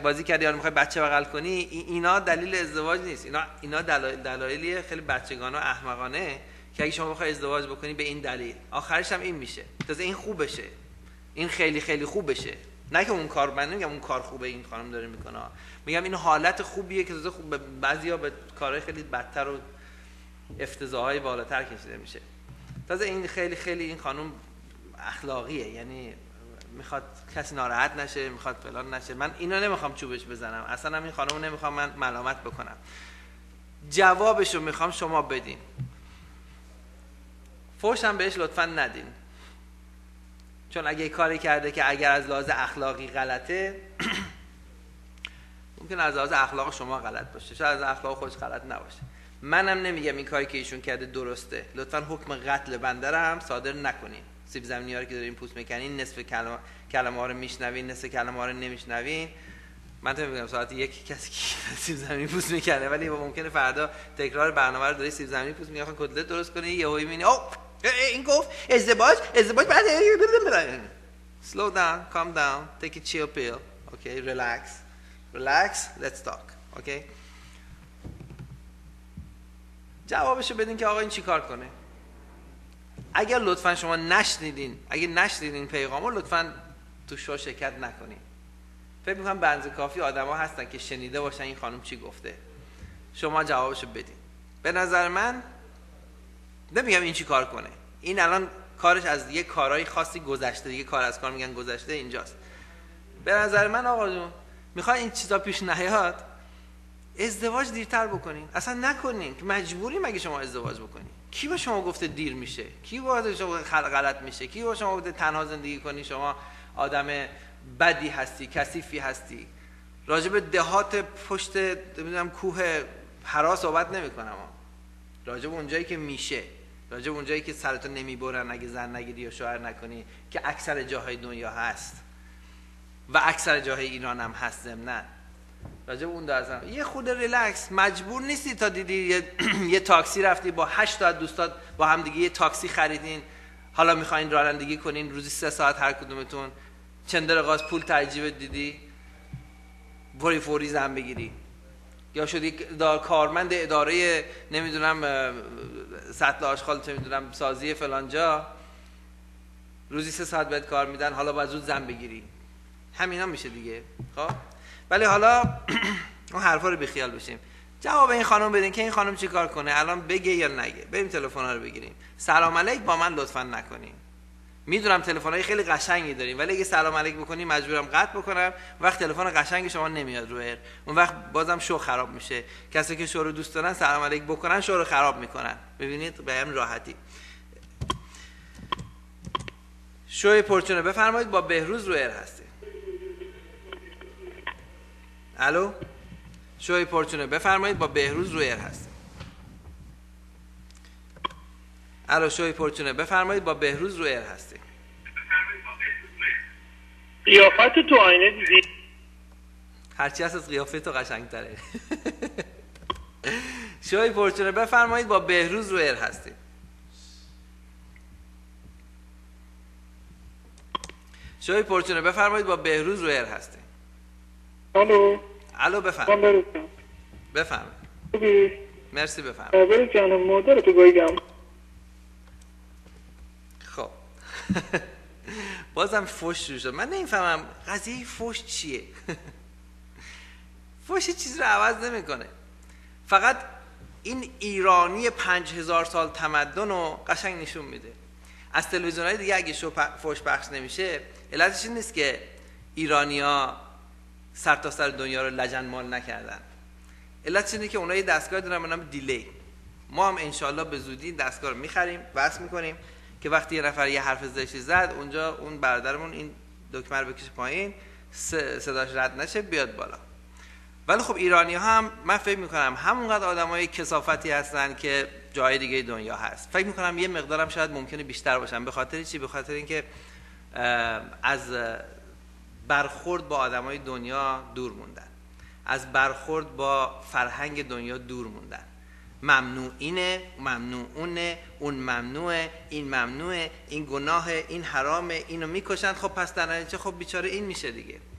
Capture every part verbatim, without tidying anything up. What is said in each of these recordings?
بازی کردی یا میخوای بچه بغل کنی، اینا دلیل ازدواج نیست. اینا اینا دلایل دلایلی خیلی بچگانه و احمقانه که اگه شما بخوای ازدواج بکنی به این دلیل، آخرش هم این میشه. تازه این خوب بشه، این خیلی خیلی خوب بشه. نه که اون کار، من نمیگم اون کار خوبه این خانم داره میکنه، میگم این حالت خوبیه که تازه خوب بعضیا به کارهای خیلی بدتر و افتضاحای بالاتر کشیده میشه. تازه این خیلی خیلی این خانم اخلاقیه، یعنی میخواد کسی ناراحت نشه، میخواد فلان نشه. من اینو نمیخوام چوبش بزنم، اصلا هم این خانمو نمیخوام من ملامت بکنم. جوابشو میخوام شما بدین. فحش هم بهش لطفاً ندین، چون اگه کاری کرده که اگر از لحاظ اخلاقی غلطه ممکن از لحاظ اخلاق شما غلط باشه، شاید از اخلاق خودش غلط نباشه. منم نمیگم این کاری که ایشون کرده درسته. لطفاً حکم قتل بنده رو هم صادر نکنین. سیب زمینی‌ها رو که دارین پوست میکنین، نصف کلمه کلمه ها رو میشنوین، نصف کلمه ها رو نمیشنوین. من تو میگم ساعت یک کسی که سیب زمینی پوست میکنه، ولی ممکنه فردا تکرار برنامه رو داری سیب زمینی پوست میکنی، آخه کتلت درست کنی، یهو میبینی اوه این گفت ازدواج ازدواج بعد slow down, calm down, take a chill pill, okay, relax, relax, let's talk, okay. جوابشو بدین که آقا این چی کار کنه. اگر لطفا شما نشنیدین، اگه نشنیدین پیغامو، لطفا تو شو شرکت نکنین. فکر میکنم بنز کافی آدما هستن که شنیده باشن این خانم چی گفته. شما جوابشو بدین. به نظر من نمیگم این چی کار کنه، این الان کارش از یه کارهای خاصی گذشته، دیگه کار از کار میگن گذشته اینجاست. به نظر من آقا جون میخوای این چیزا پیش نیاد، ازدواج دیرتر بکنین، اصلا نکنین که مجبوری مگه شما ازدواج بکنین. کی با شما گفته دیر میشه؟ کی با شما غلط میشه؟ کی با شما گفته تنها زندگی کنی شما آدم بدی هستی، کثیفی هستی؟ راجب دهات پشت نمیدونم کوه حرا صحبت نمیکنم، راجب اونجایی که میشه، راجب اونجایی که سرتو نمیبرن اگه زن نگیری یا شوهر نکنی، که اکثر جاهای دنیا هست و اکثر جاهای ایران هم هست. ضمناً راجب اون درسم یه خود ریلکس. مجبور نیستی تا دیدی یه, یه تاکسی رفتی با هشت تا دوستات با هم دیگه یه تاکسی خریدین، حالا میخواین رانندگی کنین روزی سه ساعت هر کدومتون، چند رقاص پول ترجیب دیدی فوری فوری زن بگیری، یا شدی کارمند اداره نمیدونم سطل آشغال چه میدونم سازی فلانجا، روزی سه ساعت بهت کار میدن، حالا باید زود زن بگیری. همینا میشه دیگه. خب ولی حالا اون حرفا رو بیخیال بشیم. جواب این خانم بدین که این خانم چی کار کنه، الان بگه یا نگه. بریم تلفن‌ها رو بگیریم. سلام علیک با من لطفاً نکنین. میدونم تلفن‌های خیلی قشنگی داریم، ولی اگه سلام علیک بکنی مجبورم قطع بکنم. وقت تلفن قشنگ شما نمیاد رو ایر، اون وقت بازم شو خراب میشه. کسی که شو رو دوست دارن سلام علیک بکنن شو رو خراب میکنن. ببینید به هم راحتی. شوی پرچونه بفرمایید با بهروز رو ایر هستی. الو شوی پرچونه بفرمایید با بهروز رو ایر هستی. الو شوی پرچونه بفرمایید با بهروز رو ایر هستی. قیافت تو آینه دیدی؟ هرچی هست از قیافه تو قشنگ تره. شوی پرچونه بفرمایید با بهروز رو ایر هستی. شوی پرچونه بفرمایید با بهروز رو ایر هستی. الو الو بفرمایید. بفرمایید. مرسی بفرمایید. برای جانم مادرتو گاییدم. خب بازم فوش شروع شد. من نمیفهمم قضیه فوش چیه. فوش چیز رو عوض نمیکنه، فقط این ایرانی پنج هزار سال تمدن رو قشنگ نشون میده. از تلویزیون های دیگه اگه شو فوش پخش نمیشه، علتش این نیست که ایرانیا سر تا سر دنیا رو لجنمال نکردن، علتش اینه که اونها یه دستگاه دارن به نام دیلی. ما هم انشالله به زودی دستگاه رو میخریم، وصل میکنیم که وقتی یه نفر یه حرف زشتی زد اونجا اون برادرمون این دکمه رو بکشه پایین، صداش رد نشه بیاد بالا. ولی خب ایرانی ها هم من فکر میکنم همونقدر آدمای کثافتی هستن که جای دیگه دنیا هست. فکر میکنم یه مقدارم شاید ممکنه بیشتر باشن. به خاطر چی؟ به خاطر اینکه از برخورد با آدمای دنیا دور موندن، از برخورد با فرهنگ دنیا دور موندن. ممنوع اینه، ممنوع اونه، اون ممنوعه، این ممنوعه، این گناهه، این حرامه، اینو میکشن. خب پس در نتیجه خب بیچاره این میشه دیگه.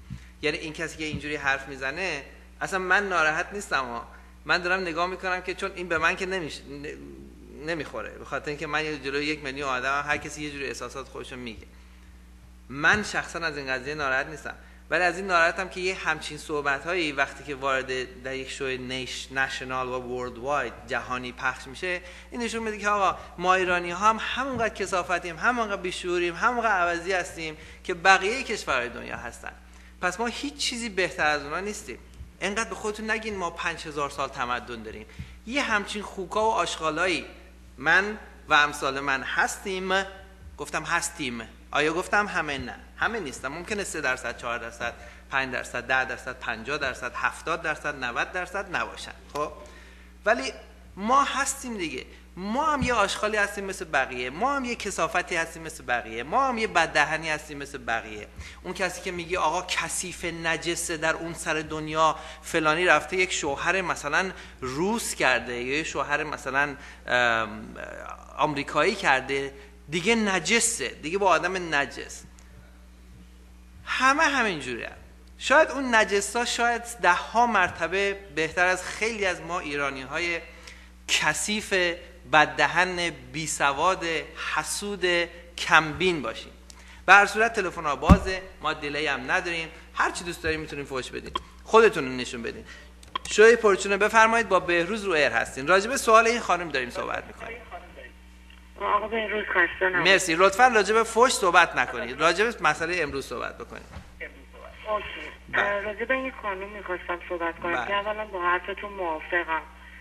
یعنی این کسی که اینجوری حرف میزنه اصلا من ناراحت نیستم ها. من دارم نگاه میکنم که چون این به من که نمیشه نمیخوره، به خاطر اینکه من یه جلوی یک میلیون آدم، هر کسی یه جوری احساسات خودشو میگه. من شخصا از این قضیه ناراحت نیستم، ولی از این ناراحتم که یه همچین صحبت‌هایی وقتی که وارد در یک شو نیش نشنال و ورلد واید جهانی پخش میشه، این نشون میده که آقا ما ایرانی ها هم همونقدر کثافتیم، همونقدر بیشعوریم، همونقدر عوضی هستیم که بقیه کشورهای دنیا هستن. پس ما هیچ چیزی بهتر از اونها نیستیم. انقدر به خودتون نگین ما پنج هزار سال تمدن داریم. یه همچین خوکا و آشغالایی من و امثال من هستیم. گفتم هستیم، آیا گفتم همه؟ نه، همه نیستم. ممکنه سه درصد، چهار درصد، پنج درصد، ده درصد، پنجاه درصد، هفتاد درصد، نود درصد نباشن. خب ولی ما هستیم دیگه. ما هم یه آشغالی هستیم مثل بقیه، ما هم یه کثافتی هستیم مثل بقیه، ما هم یه بددهنی هستیم مثل بقیه. اون کسی که میگه آقا کثیف نجسه در اون سر دنیا، فلانی رفته یک شوهر مثلا روس کرده یا یه شوهر مثلا آمریکایی کرده، دیگه نجسه، دیگه با آدم نجس. همه همینجوریه. شاید اون نجسا شاید ده ها مرتبه بهتر از خیلی از ما ایرانی های کثیف، بددهن، بی سواد، حسود، کمبین باشیم. به هر صورت تلفن ها بازه، ما دیلی هم نداریم، هر چی دوست داریم میتونیم فوش بدین، خودتون رو نشون بدین. شوی پرچونه بفرمایید، با بهروز رو ایر هستین. راجع به سوال این خانم داریم صحبت میکنیم. آقا بهروز خسته نباشید. مرسی. لطفاً راجع به فوش صحبت نکنید، راجع به مسئله امروز صحبت بکنید. اوکی. راجع به این خانم میخواستم صحبت کنم بله. که اولا با حرفتون موافقم.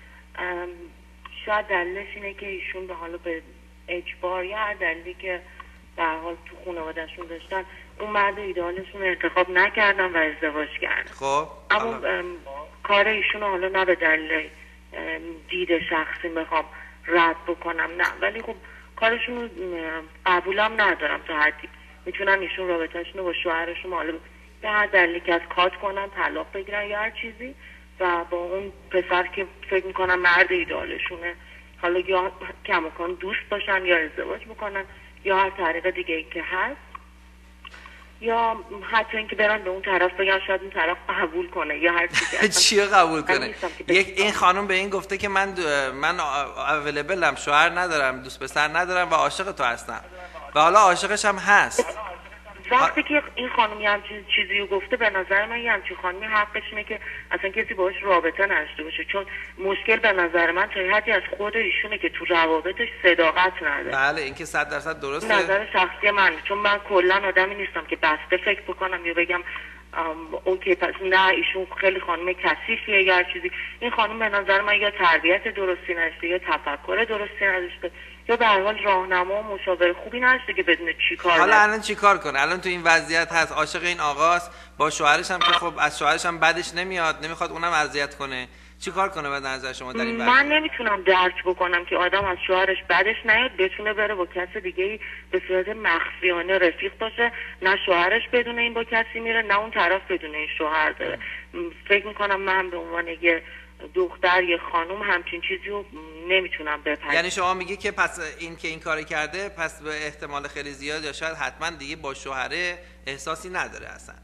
شاید دلیلش اینه که ایشون به حالا به اجبار یا هر دلیلی که در حال تو خانواده‌شون داشتن اون مرد ایدئالشون رو انتخاب نکردن و ازدواج کردن. خب اما کار ایشون رو حالا نه به دلیل دید شخصی میخوام رد بکنم، نه، ولی خب کارشون رو قبولم ندارم. تا حدی میتونن ایشون رابطهشون رو با شوهرشون حالا به هر دلیلی که از کات کنن، طلاق بگیرن یا هر چیزی و با اون پسر که فکر میکنن مرد ایدئالشونه حالا یا کماکان دوست باشن یا ازدواج بکنن یا هر طریق دیگه ای که هست، یا حتی اینکه برن به اون طرف بگن شاید اون طرف قبول کنه یا هر چیزی. چیه قبول کنه؟ یک این خانم به این گفته که من من اویلیبلم، شوهر ندارم، دوست پسر ندارم و عاشق تو هستم و حالا عاشقش هم هست. وقتی که این خانم یه همچین چیزی رو گفته، به نظر من یه همچین خانمی حقش اینه که اصلا کسی باهاش رابطه نشته باشه، چون مشکل به نظر من تا حدی از خود ایشونه که تو روابطش صداقت نداره. بله این که صد درصد درسته. نظر شخصی من، چون من کلا آدمی نیستم که بسته فکر بکنم یا بگم اوکی پس نه ایشون خیلی خانم کثیفیه یا هر چیزی. این خانم به نظر من یا تربیت درستی نداشته یا تفکر درستی نداشته یا به هر حال راهنما و مشاور خوبی نداشته که بدونه چی کار. حالا الان چی کار کنه؟ الان تو این وضعیت هست، عاشق این آقاست، با شوهرش هم که خب از شوهرش هم بدش نمیاد، نمیخواد اونم اذیت کنه. چی کار کنه به نظر شما در این وضعیت؟ من نمیتونم درک بکنم که آدم از شوهرش بدش نیاد بتونه بره با کس دیگه به صورت مخفیانه رفیق باشه، نه شوهرش بدونه این با کسی میره نه اون طرف بدونه این شوهر داره. فکر میکنم من به عنوان یه دختر یه خانم همچین چیزی رو نمیتونم بپذیرم. یعنی شما میگی که پس این که این کاری کرده پس به احتمال خیلی زیاد یا شاید حتما دیگه با شوهره احساسی نداره اصلا.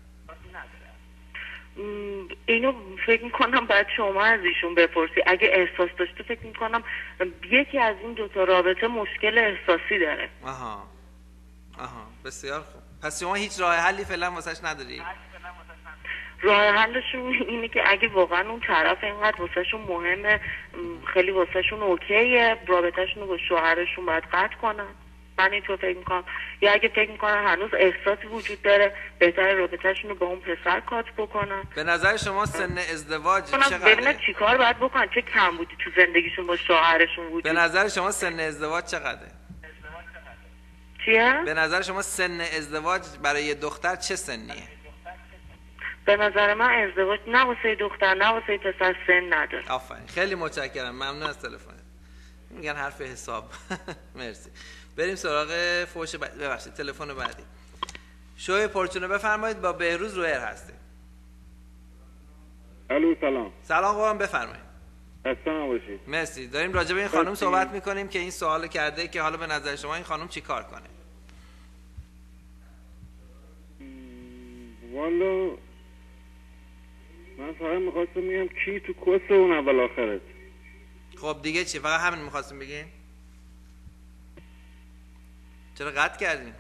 اینو فکر میکنم باید شما از ایشون بپرسی. اگه احساس داشته فکر میکنم یکی از این دوتا رابطه مشکل احساسی داره. آها آها بسیار خوب. پس شما هیچ راه حلی فعلا واسش نداری؟ راه حلشون اینه که اگه واقعا اون طرف اینقدر واسهشون مهمه، خیلی واسهشون اوکیه، رابطهشون رو با شوهرشون باید قطع کنن. من اینطور فکر میکنم. یا اگه فکر میکنن هنوز احساسی وجود داره، بهتره رابطهشون رو با اون پسر کات بکنن. به نظر شما سن ازدواج چقدره؟ ببینن چی کار باید بکنن، چه کم بودی تو زندگیشون با شوهرشون وجود. به نظر شما سن ازدواج چقدره؟ چیه؟ به نظر شما سن ازدواج برای یه دختر چه سنیه؟ به نظر من ازدواج نه واسه دختر نه واسه پسر سن نداره. آفرین، خیلی متشکرم، ممنون از تلفن. میگن حرف حساب. مرسی. بریم سراغ فوش بعد. ببخشید تلفن بعدی. شوی پرچونه بفرمایید، با بهروز رو ایر هستیم. الو سلام. سلام قربان بفرمایید. خسته نباشید. مرسی. داریم راجع به این خانم صحبت میکنیم که این سوال کرده که حالا به نظر شما این خانم چی کار کنه؟ والا من فقط میخواستم میگم کی تو کس اون اول آخرت. خب دیگه چی؟ فقط همین میخواستیم بگیم؟ چرا قطع کردیم؟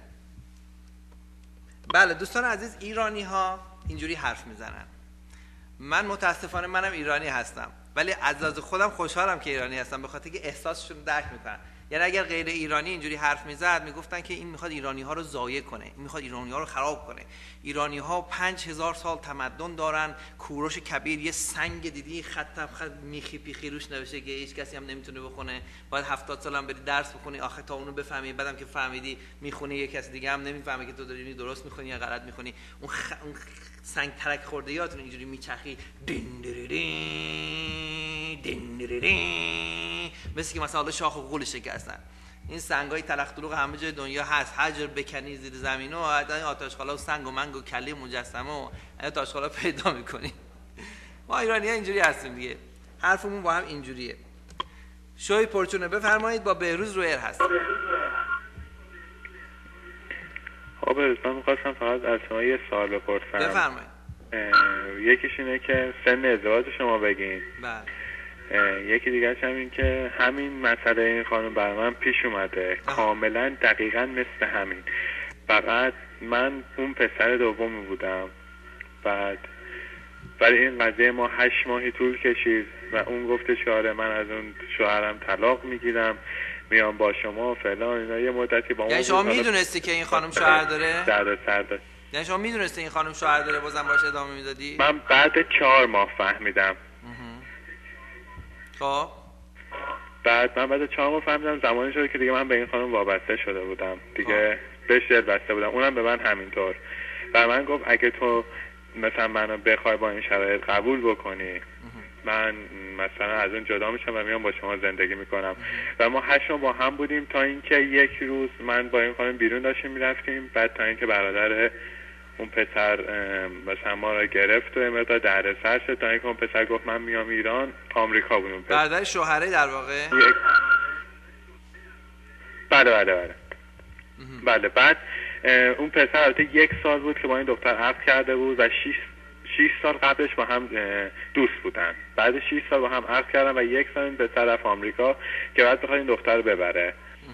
بله دوستان عزیز، ایرانی ها اینجوری حرف میزنن. من متاسفانه منم ایرانی هستم، ولی از لحاظ خودم خوشحالم که ایرانی هستم، به خاطر که احساسشون رو درک میکنن. یعنی اگر غیر ایرانی اینجوری حرف میزد میگفتن که این میخواد ایرانی ها رو ضایع کنه، این میخواد ایرانی ها رو خراب کنه. ایرانی ها پنج هزار سال تمدن دارن، کوروش کبیر یه سنگ دیدی خط خط میخی پیخی روش نوشته که هیچ کسی هم نمیتونه بخونه، باید هفتاد سال هم بری درس بخونی آخه تا اونو بفهمی، بعدم که فهمیدی میخونی یه کسی دیگه هم نمیفهمه که تو داری درست میخونی یا غلط میخونی. اون, خ... اون سنگ ترک خورده یاتون اینجوری میچخی دین دین دین، مثل که مثلا شاخ و قول شکستن. این سنگای تلخ دروغ همه جای دنیا هست، هر جا بکنی زیر زمین و آتشخالا و سنگ و منگ و کله مجسمه و آتشخالا پیدا میکنی. ما ایرانی‌ها اینجوری هستیم دیگه، حرفمون با هم اینجوریه. شوی پرچونه بفرمایید، با بهروز رویر هست. خب من می‌خواستم فقط از شما یه سوال بپرسم. بفرمایید. یکیش اینه که سن ازدواج شما بگین. بله. یکی دیگه هم این که همین مسئله این خانم برای من پیش اومده، کاملا دقیقا مثل همین، فقط من اون پسر دومی بودم، بعد برای این قضیه ما هشت ماهی طول کشید و اون گفته که آره من از اون شوهرم طلاق میگیرم میام با شما فلان اینا. یه مدتی با اون یعنی شما میدونستی که این خانم شوهر داره؟ درد سر داشت. یعنی شما میدونستی این خانم شوهر داره بازم باش ادامه میدادی؟ من بعد چهار ماه فهمیدم. خب بعد من بعد چهار ماه فهمیدم زمانی شده که دیگه من به این خانم وابسته شده بودم دیگه، بهش دل بسته بودم، اونم به من همینطور. و من گفت اگه تو مثلا منو بخوای با این شرایط قبول بکنی من مثلا از اون جدا میشم و میام با شما زندگی میکنم. و ما هشت ماه با هم بودیم تا اینکه یک روز من با این خانم بیرون داشتیم میرفتیم، بعد تا اینکه برادر اون پسر مثلا ما رو گرفت و مقدار دردسر شد تا اینکه اون پسر گفت من میام ایران. آمریکا بود اون پسر. برادر شوهره در واقع؟ یک... بله بله بله بله. بعد اون پسر البته یک سال بود که با این دختر عقد کرده بود و شش شش سال قبلش با هم دوست بودن. بعد شش سال با هم عقد کردن و یک سال این پسر رفت آمریکا که بعد بخواد این دختر رو ببره.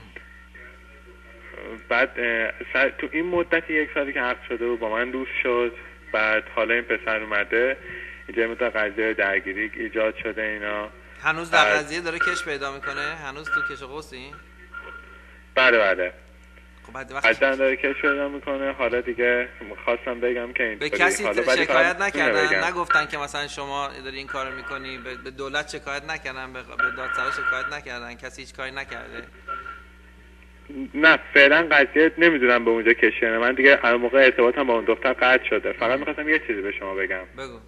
بعد تو این مدت یک سالی که عقد شده بود با من دوست شد. بعد حالا این پسر اومده اینجا مدت قضیه درگیری ایجاد شده اینا. هنوز در قضیه داره کش پیدا میکنه؟ هنوز تو کش و قوسی؟ بله بله. خب بعد وقتی حتما داره کش پیدا میکنه. حالا دیگه خواستم بگم که این به کسی شکایت نکردن؟ نگفتن که مثلا شما داری این کارو میکنی؟ به دولت شکایت نکردن؟ به دادسرا شکایت نکردن؟ کسی هیچ کاری نکرده؟ نه فعلا قضیه نمیدونم به اونجا کشیده. من دیگه هر موقع ارتباطم با اون دختر قطع شده. فقط میخواستم یه چیزی به شما بگم. بگو.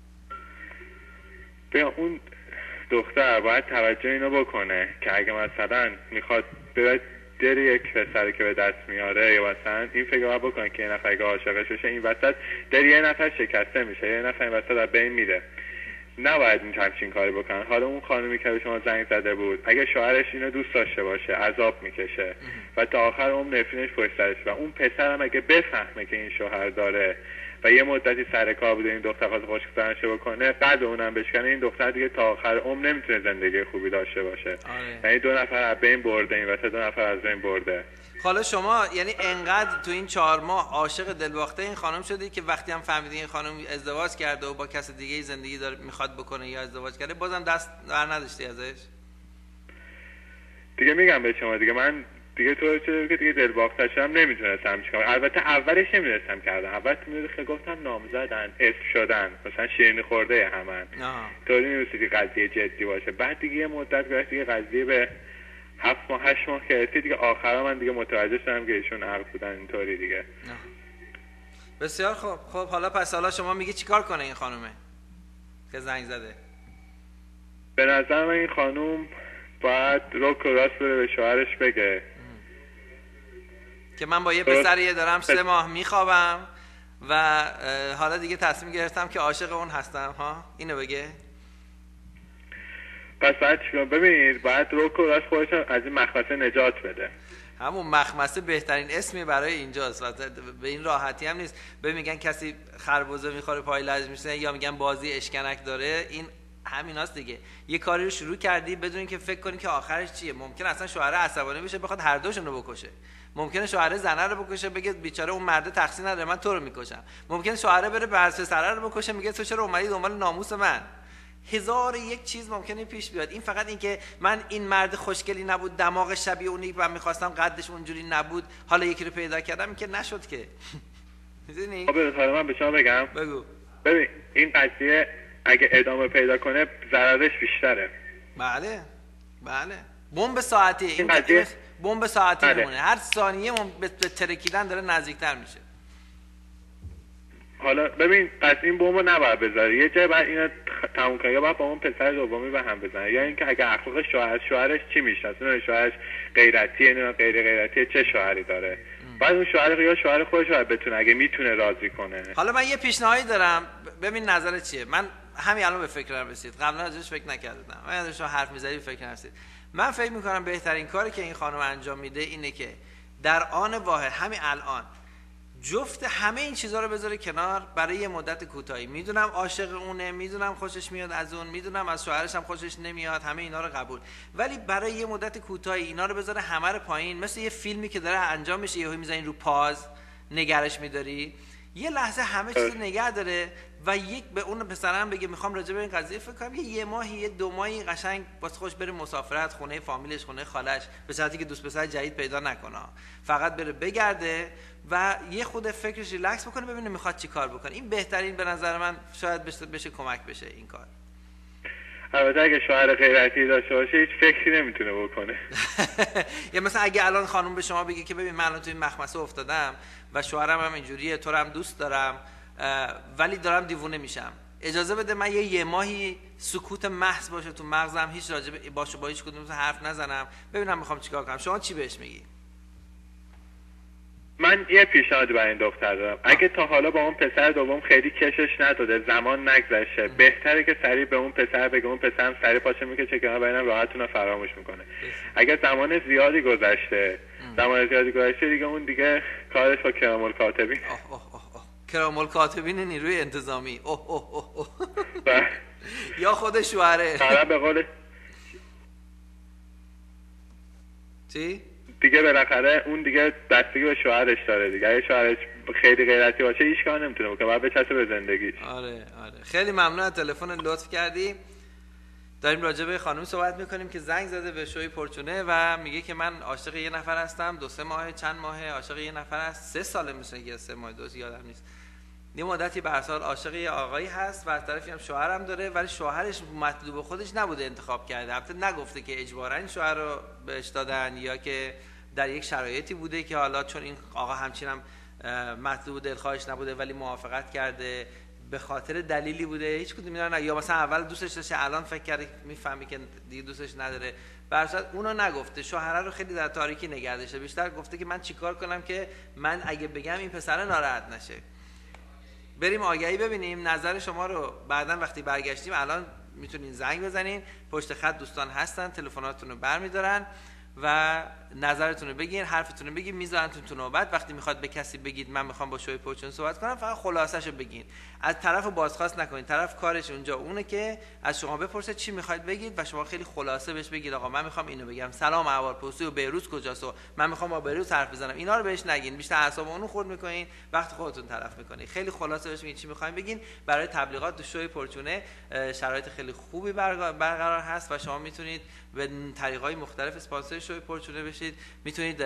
بیا اون دختر باید توجه اینو بکنه که اگه مثلا میخواد بره دل یک پسری که به دست میاره یا مثلا این فکر رو بکنه که یه نفر که عاشقش بشه این وسط دل یه نفر شکسته میشه، یه نفر این وسط از بین میره. نباید این همچین کاری بکنن. حالا اون خانمی که به شما زنگ زده بود اگه شوهرش اینو دوست داشته باشه عذاب میکشه و تا آخر عمر نفرینش پشت سرش، و اون پسرم اگه بفهمه که این شوهر داره و یه مدتی سر کار بوده این دختر خواست خوشگذرونش بکنه بعد اونم بشکنه، این دختر دیگه تا آخر عمر نمیتونه زندگی خوبی داشته باشه. یعنی دو نفر از بین برده، این واسه دو نفر از بین برده. حالا شما یعنی انقدر تو این چهار ماه عاشق دلباخته این خانم شدی که وقتی هم فهمیدی این خانم ازدواج کرده و با کس دیگه زندگی داره میخواد بکنه یا ازدواج کرده بازم دست بر نداشتی ازش؟ دیگه میگم به شما دیگه من دیگه تو چه که دیگه دلباخته شدم نمیتونستم چیکار. البته اولش نمیدونستم کردم. اول میاد که گفتم نامزدن اسم شدن مثلا شیرینی خورده همن طوری نمیشه که قضیه جدی باشه. بعد دیگه یه مدت گذشت دیگه قضیه به هفت ماه هشت ماه که رسید دیگه آخرا من دیگه متوجه شدم که ایشون عقد بودن اینطوری دیگه. بسیار خوب. خب حالا پس حالا شما میگی چیکار کنه این خانومه که زنگ زده؟ به نظر من این خانوم باید روک و راست بره به شوهرش بگه که من با یه پسریه دارم سه ماه میخوابم و حالا دیگه تصمیم گرفتم که عاشق اون هستم ها، اینو بگه. پس باید چیکار؟ ببینید باید روک و راست خودش از این مخمسه نجات بده. همون مخمسه بهترین اسمی برای اینجاست و به این راحتی هم نیست. به میگن کسی خربزه میخوره پای لرز میشه، یا میگن بازی اشکنک داره. این همیناست دیگه. یه کاری رو شروع کردی بدون اینکه فکر کنی که آخرش چیه. ممکن اصلا شوهر عصبانی بشه بخواد هر دوشون رو بکشه. ممکنه شوهر زنه رو بکشه بگه بیچاره اون مرده تقصیر نداره من تو رو میکشم. ممکنه شوهر بره پسره رو بکشه میگه تو چرا اومدی دنبال ناموس من. هزار یک چیز ممکنه پیش بیاد. این فقط این که من این مرد خوشگلی نبود، دماغ شبیه اونی که من می‌خواستم، قدش اونجوری نبود، حالا یکی رو پیدا کردم، این که نشد که. می‌دونی؟ خب حالا من به شما بگم. بگو. ببین این قضیه اگه ادامه پیدا کنه ضررش بیشتره. بله. بله. بمب ساعتی این قضیه بمب ساعتی بله. میمونه. هر ثانیه به ترکیدن داره نزدیکتر میشه. حالا ببین پس این بمبو نباید بذاری، یه جای بعد اینو تموم کنه، یا باید با اون پسر دومی به هم بزنه، یا اینکه اگه اخلاق شوهر شوهرش چی میشناسه، شوهرش غیرتیه نه غیر غیرتیه، چه شوهری داره، بعد اون شوهر یا شوهر خودش رو بتونه اگه میتونه راضی کنه. حالا من یه پیشنهادی دارم ببین نظرت چیه. من همین الان به فکرم رسید، قبلا ازش فکر نکردم. من ازش حرف می‌زدی به فکر رسید. من فکر می‌کنم بهترین کاری که این خانم انجام میده اینه که در آن واحد همین الان جفت همه این چیزها رو بذاره کنار برای یه مدت کوتاهی. میدونم عاشق اونه، میدونم خوشش میاد از اون، میدونم از شوهرش هم خوشش نمیاد، همه اینا رو قبول، ولی برای یه مدت کوتاهی اینا رو بذاره همه رو پایین، مثل یه فیلمی که داره انجام میشه یهو میذارین رو پاز نگرش میداری، یه لحظه همه چیز نگه داره و یک به اون پسرم بگه میخوام راجع به این قضیه فکر کنم، یه, یه ماهی یه دو ماهی قشنگ واسه خوش بره مسافرت خونه فامیلش، خونه خالش، به شرطی که دوست پسر جدید پیدا نکنه، فقط بره بگرده و یه خود فکرش ریلکس بکنه ببینه میخواد چی کار بکنه. این بهترین به نظر من شاید بشه, بشه کمک بشه این کار. البته اگه شوهر غیرتی داشته باشه هیچ فکری نمیتونه بکنه. یا مثلا اگه الان خانم به شما بگه که ببین من الان توی مخمسه افتادم و شوهرم هم اینجوریه، تو رو هم دوست دارم ولی دارم دیوونه میشم، اجازه بده من یه یه ماهی سکوت محض باشه تو مغزم، هیچ راجع باشه با هیچ کدوم حرف نزنم، ببینم میخوام چیکار کنم. شما چی بهش میگی؟ من یه پیشنهادی برای این دختر دارم. اگه تا حالا با اون پسر دوم خیلی کشش نداده، زمان نگذشته، بهتره که سریع به اون پسر بگه، اون پسرم سریع پاشه میکشه که من اینم راحت اونو فراموش میکنه. اگه زمان زیادی گذشته زمان زیادی گذشته دیگه اون دیگه کارش با کرام الکاتبین. اوه اوه اوه کرام الکاتبین نیروی انتظامی. اوه اوه اوه اوه یا خود شوهره. حالا به قول چی؟ دیگه بالاخره اون دیگه بستگی به شوهرش داره دیگه. اگه شوهرش خیلی غیرتی باشه هیچ کار نمیتونه بکنه، باید بچسبه به زندگیش. آره آره خیلی ممنون از تلفن لطف کردی. داریم راجع به خانم صحبت میکنیم که زنگ زده به شوی پرچونه و میگه که من عاشق یه نفر هستم، دو سه ماه چند ماه عاشق یه نفر هست، سه ساله مثلا یا سه ماه دو یادم نیست، یه مدتی به هر حال عاشق یه آقایی هست و از طرفی هم شوهرم داره، ولی شوهرش مطلوب خودش نبوده انتخاب کرده. البته نگفته که اجباراً این شوهر رو بهش دادن یا که در یک شرایطی بوده که حالا چون این آقا همچین هم مطلوب دلخواهش نبوده ولی موافقت کرده، به خاطر دلیلی بوده، هیچ کدوم اینا نه، یا مثلا اول دوستش داشته الان فکر کرده میفهمی که دیگه دوستش نداره. به هر صورت اونو نگفته، شوهر رو خیلی در تاریکی نگه داشته، بیشتر گفته که من چیکار کنم که من اگه بگم این پسر ناراحت نشه. بریم آگهی ببینیم نظر شما رو بعداً وقتی برگشتیم. الان میتونین زنگ بزنین، پشت خط دوستان هستن، تلفناتون رو برمی‌دارن و نظرتون رو بگین، حرفتون رو بگین، میذارنتون تو نوبت. وقتی میخواد به کسی بگید من میخوام با شوی پرچون صحبت کنم، فقط خلاصه‌شو بگین، از طرف بازخواست نکنین. طرف کارش اونجا اونه که از شما بپرسه چی میخواید بگید و شما خیلی خلاصه بهش بگید آقا من میخوام اینو بگم، سلام احوال پرسی و بیروت کجاست و من میخوام با بیروت حرف بزنم. اینا رو بهش نگین، بیشتر اعصاب اونو خورد میکنین، وقت خودتون تلف میکنین. خیلی خلاصه بهش بگین چی میخواین بگین. برای تبلیغات تو شوی پرچونه شرایط خیلی خوبی برقرار هست و شما میتونید به طریق‌های مختلف اسپانسر شوی پرچونه بشید. میتونید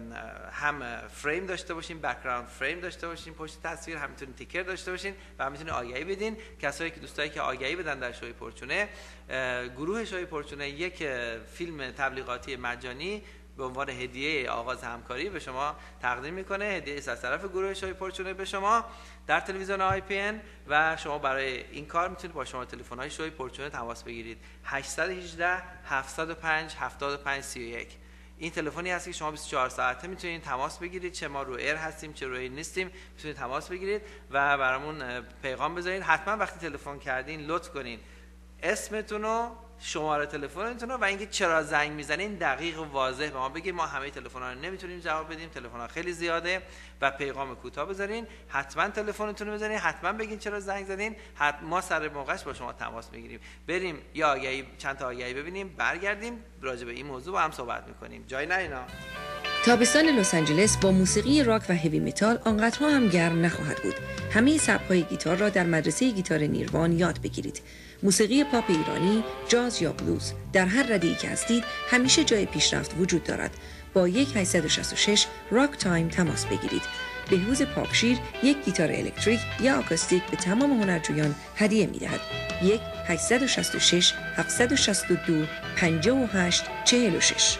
هم فریم داشته باشین، بک‌گراند فریم داشته باشین پشت تصویر، هم میتونید تیکر داشته باشین و هم میتونید آگهی بدین. کسایی که دوستایی که آگهی بدن در شوی پرچونه، گروه شوی پرچونه یک فیلم تبلیغاتی مجانی به عنوان هدیه آغاز همکاری به شما تقدیم میکنه. هدیه است از طرف گروه شوی پرچونه به شما در تلویزیون آی پی ان و شما برای این کار میتونید با شما تلفن های شوی پرچونه تماس بگیرید. هشت یک هشت هفت صفر پنج هفت پنج سه یک. این تلفنی هست که شما بیست و چهار ساعته میتونید تماس بگیرید، چه ما رو ایر هستیم چه رو ایر نیستیم میتونید تماس بگیرید و برامون پیغام بذارید. حتما وقتی تلفن کردین لطف کنین اسمتون و شماره تلفنتون و اینکه چرا زنگ میزنین دقیق و واضح به ما بگید. ما همه تلفن‌ها رو نمیتونیم جواب بدیم، تلفن‌ها خیلی زیاده و پیغام کوتاه بذارین. حتما تلفنتون رو بزنین، حتما بگین چرا زنگ زدین، حتما ما سر موقعش با شما تماس میگیریم. بریم یا آگهی چند تا آگهی ببینیم، برگردیم راجع به این موضوع با هم صحبت میکنیم. جای نه اینا. تابستان لس آنجلس با موسیقی راک و هوی متال آنقدرها هم گرم نخواهد بود. همه سبک‌های گیتار را در مدرسه گیتار نیروان یاد بگیرید. موسیقی پاپ ایرانی، جاز یا بلوز، در هر رده‌ای که هستید همیشه جای پیشرفت وجود دارد. با یک هشت شش شش راک تایم تماس بگیرید. بهروز پاکشیر یک گیتار الکتریک یا آکوستیک به تمام هنرجویان هدیه می‌دهد. یک هشت شش شش هفت شش دو پنج هشت چهار شش.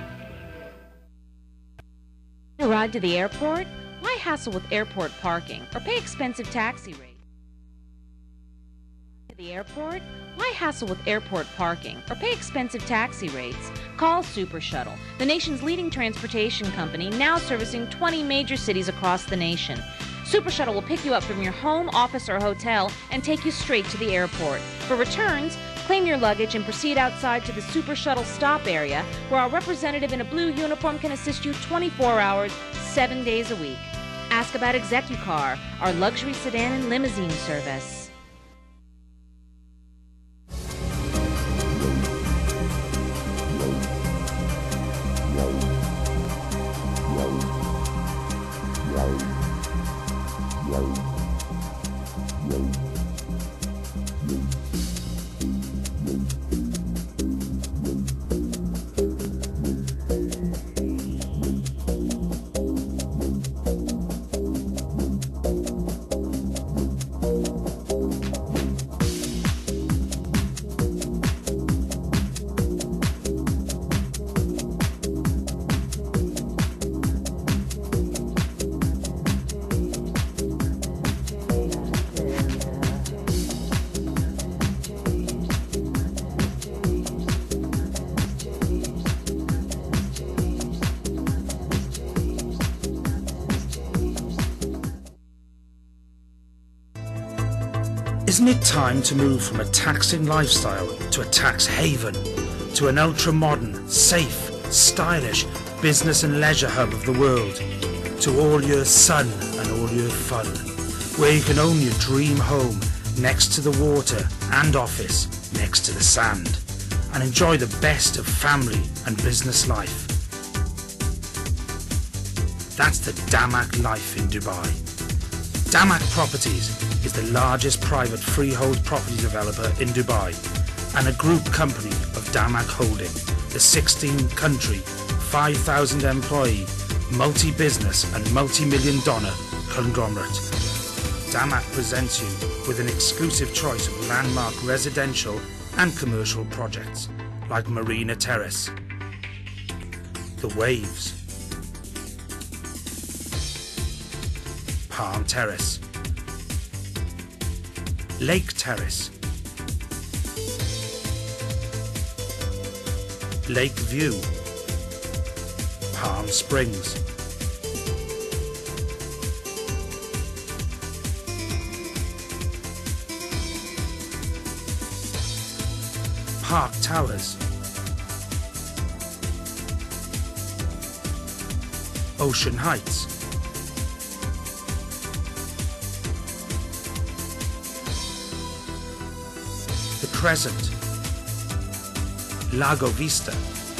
Ride to the airport? Why hassle with airport parking or pay expensive taxi rates? To the airport? Why hassle with airport parking or pay expensive taxi rates? Call Super Shuttle, the nation's leading transportation company, now servicing twenty major cities across the nation. Super Shuttle will pick you up from your home, office, or hotel and take you straight to the airport. For returns, claim your luggage and proceed outside to the Super Shuttle stop area, where our representative in a blue uniform can assist you twenty-four hours, seven days a week. Ask about ExecuCar, our luxury sedan and limousine service. Isn't it time to move from a taxing lifestyle to a tax haven, to an ultra-modern, safe, stylish business and leisure hub of the world, to all your sun and all your fun, where you can own your dream home next to the water and office next to the sand, and enjoy the best of family and business life. That's the Damac life in Dubai. Damac Properties is the largest private freehold property developer in Dubai and a group company of Damac Holding, the sixteen country, five thousand employee, multi-business and multi-million dollar conglomerate. Damac presents you with an exclusive choice of landmark residential and commercial projects like Marina Terrace, The Waves, Palm Terrace, Lake Terrace, Lake View, Palm Springs, Park Towers, Ocean Heights, The Crescent, Lago Vista,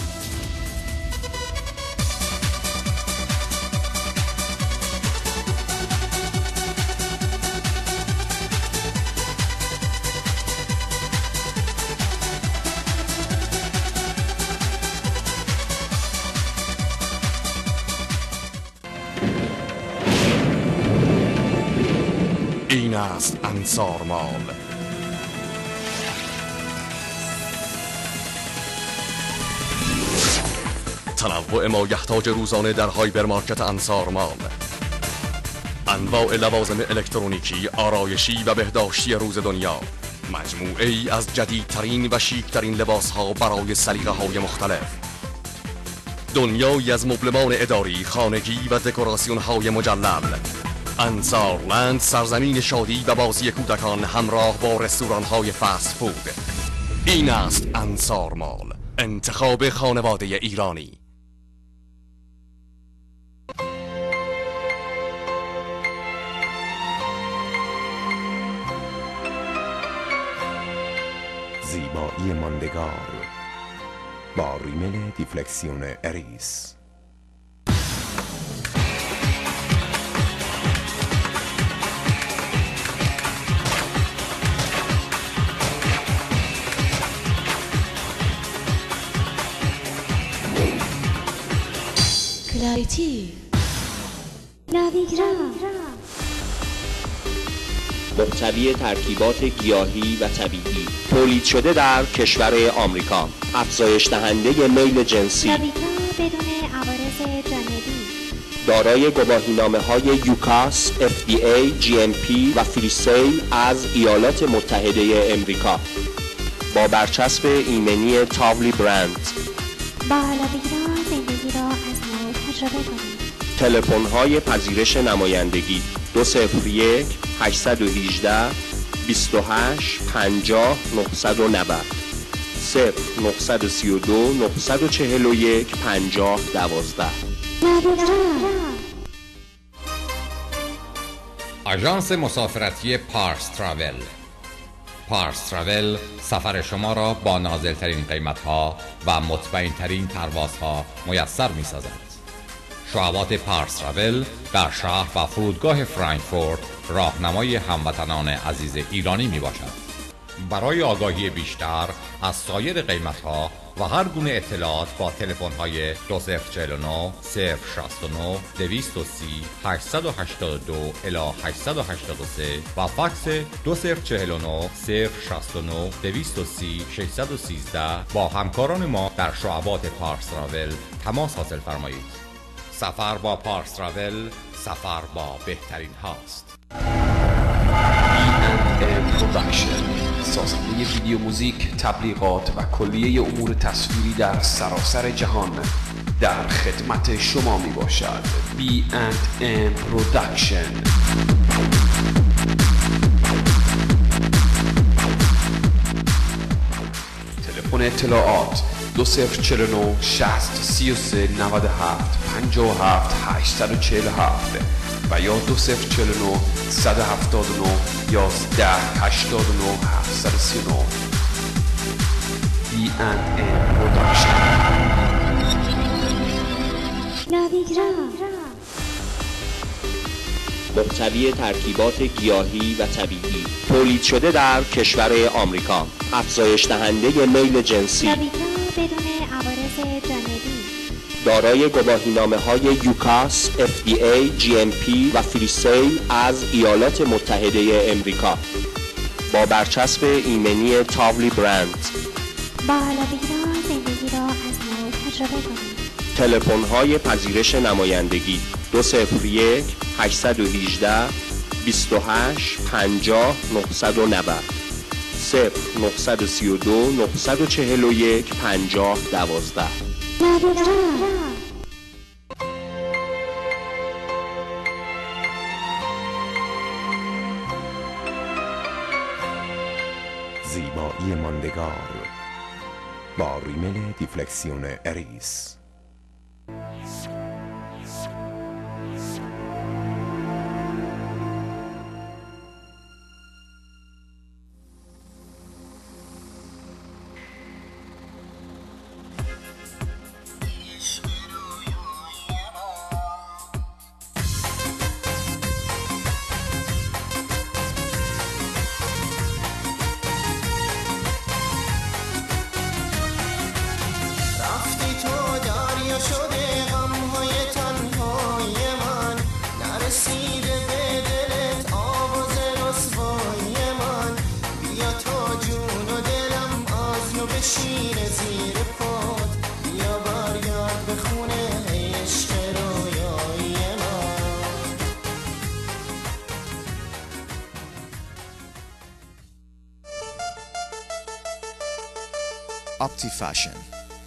این است انصار مال. تنوع مایحتاج روزانه در هایپرمارکت انصار مال. انواع لوازم الکترونیکی، آرایشی و بهداشتی روز دنیا. مجموعه ای از جدیدترین و شیکترین لباس ها برای سلیقه های مختلف. دنیایی از مبلمان اداری، خانگی و دکوراسیون های مجلل. انصارلند، سرزمین شادی و بازی کودکان همراه با رستوران های فست فود. این است انصار مال، انتخاب خانواده ایرانی. زیبایی ماندگار با ریمل دیفلکسیون اریس. کلاریتی ناویگرام محتوی ترکیبات گیاهی و طبیعی، تولید شده در کشور آمریکا، افزایش دهنده میل جنسی، ناویگرام بدون عوارض جانبی، دارای گواهینامه های یوکاس، اف دی ای، جی ام پی و فریسیل از ایالات متحده امریکا، با برچسب ایمنی تاولی برند. با ناویگرام زندگی را از نو تجربه کنید. تلفن های پذیرش نمایندگی دو صفر یک هشت یک هشت بیست و هشت پنجاه نهصد و نود صفر نه سه دو نه چهار یک پنجاه دوازده. آژانس مسافرتی پارس تراول. پارس تراول سفر شما را با نازلترین قیمت‌ها و مطمئن‌ترین پروازها میسر می‌سازد. شعبات پارس تراول در شهر و فرودگاه فرانکفورت راهنمای هموطنان عزیز ایرانی می باشد. برای آگاهی بیشتر از سایر قیمت‌ها و هر گونه اطلاعات با تلفن‌های دو صفر چهار نه صفر شصت و نه دویست و سی هشتصد و هشتاد و دو الی هشتصد و هشتاد و سه و فکس دو صفر چهار نه صفر شصت و نه دویست و سی ششصد و سیزده با همکاران ما در شعبات پارس تراول تماس حاصل فرمایید. سفر با پارس تراول سفر با بهترین هاست. بی اند ام پروداکشن، سازنده ویدیو، موزیک، تبلیغات و کلیه امور تصویری در سراسر جهان در خدمت شما می باشد. بی اند ام پروداکشن. تلفن اطلاعات دو صفر چهار نه شصت سی و سه نود و هفت پنجاه و هفت هشتصد و چهل و هفت و یا دو صفر چهار نه صد و هفتاد و نه یازده هشتاد و نه هفتصد و سی و نه. بی اند ام پروداکشن. ناویگرام محتوی ترکیبات گیاهی و طبیعی، تولید شده در کشور آمریکا، افزایش دهنده میل جنسی، ناویگرام بدون عوارض جانبی، دارای گواهینامه های یوکاس، اف دی ای، جی ام پی و فریسیل از ایالات متحده امریکا، با برچسب ایمنی تاولی برند. با ناویگرام زندگی را از نو تجربه کنید. تلفن های پذیرش نمایندگی دو صفر یک هشت یک هشت بیست و هشت پنجاه نهصد و نود صفر نه سه دو نه چهار یک پنجاه دوازده. زیبایی ماندگار با ریمل دیفلکسیون اریس. Opti Fashion,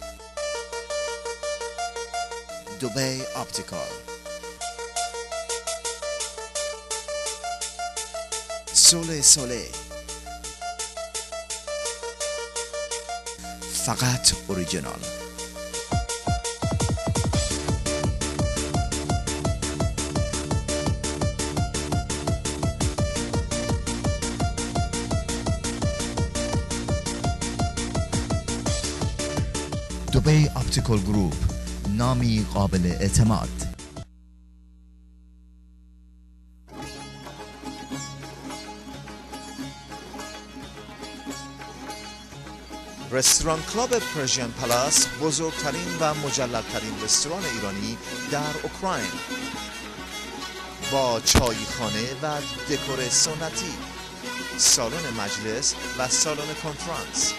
Dubai Optical, Sole Sole, فقط اوریجینال. دبی اپتیکال گروپ، نامی قابل اعتماد. رستوران کلاب پرژین پلاس بزرگترین و مجللترین رستوران ایرانی در اوکراین با چایخانه و دکور سنتی، سالن مجلس و سالن کنفرانس،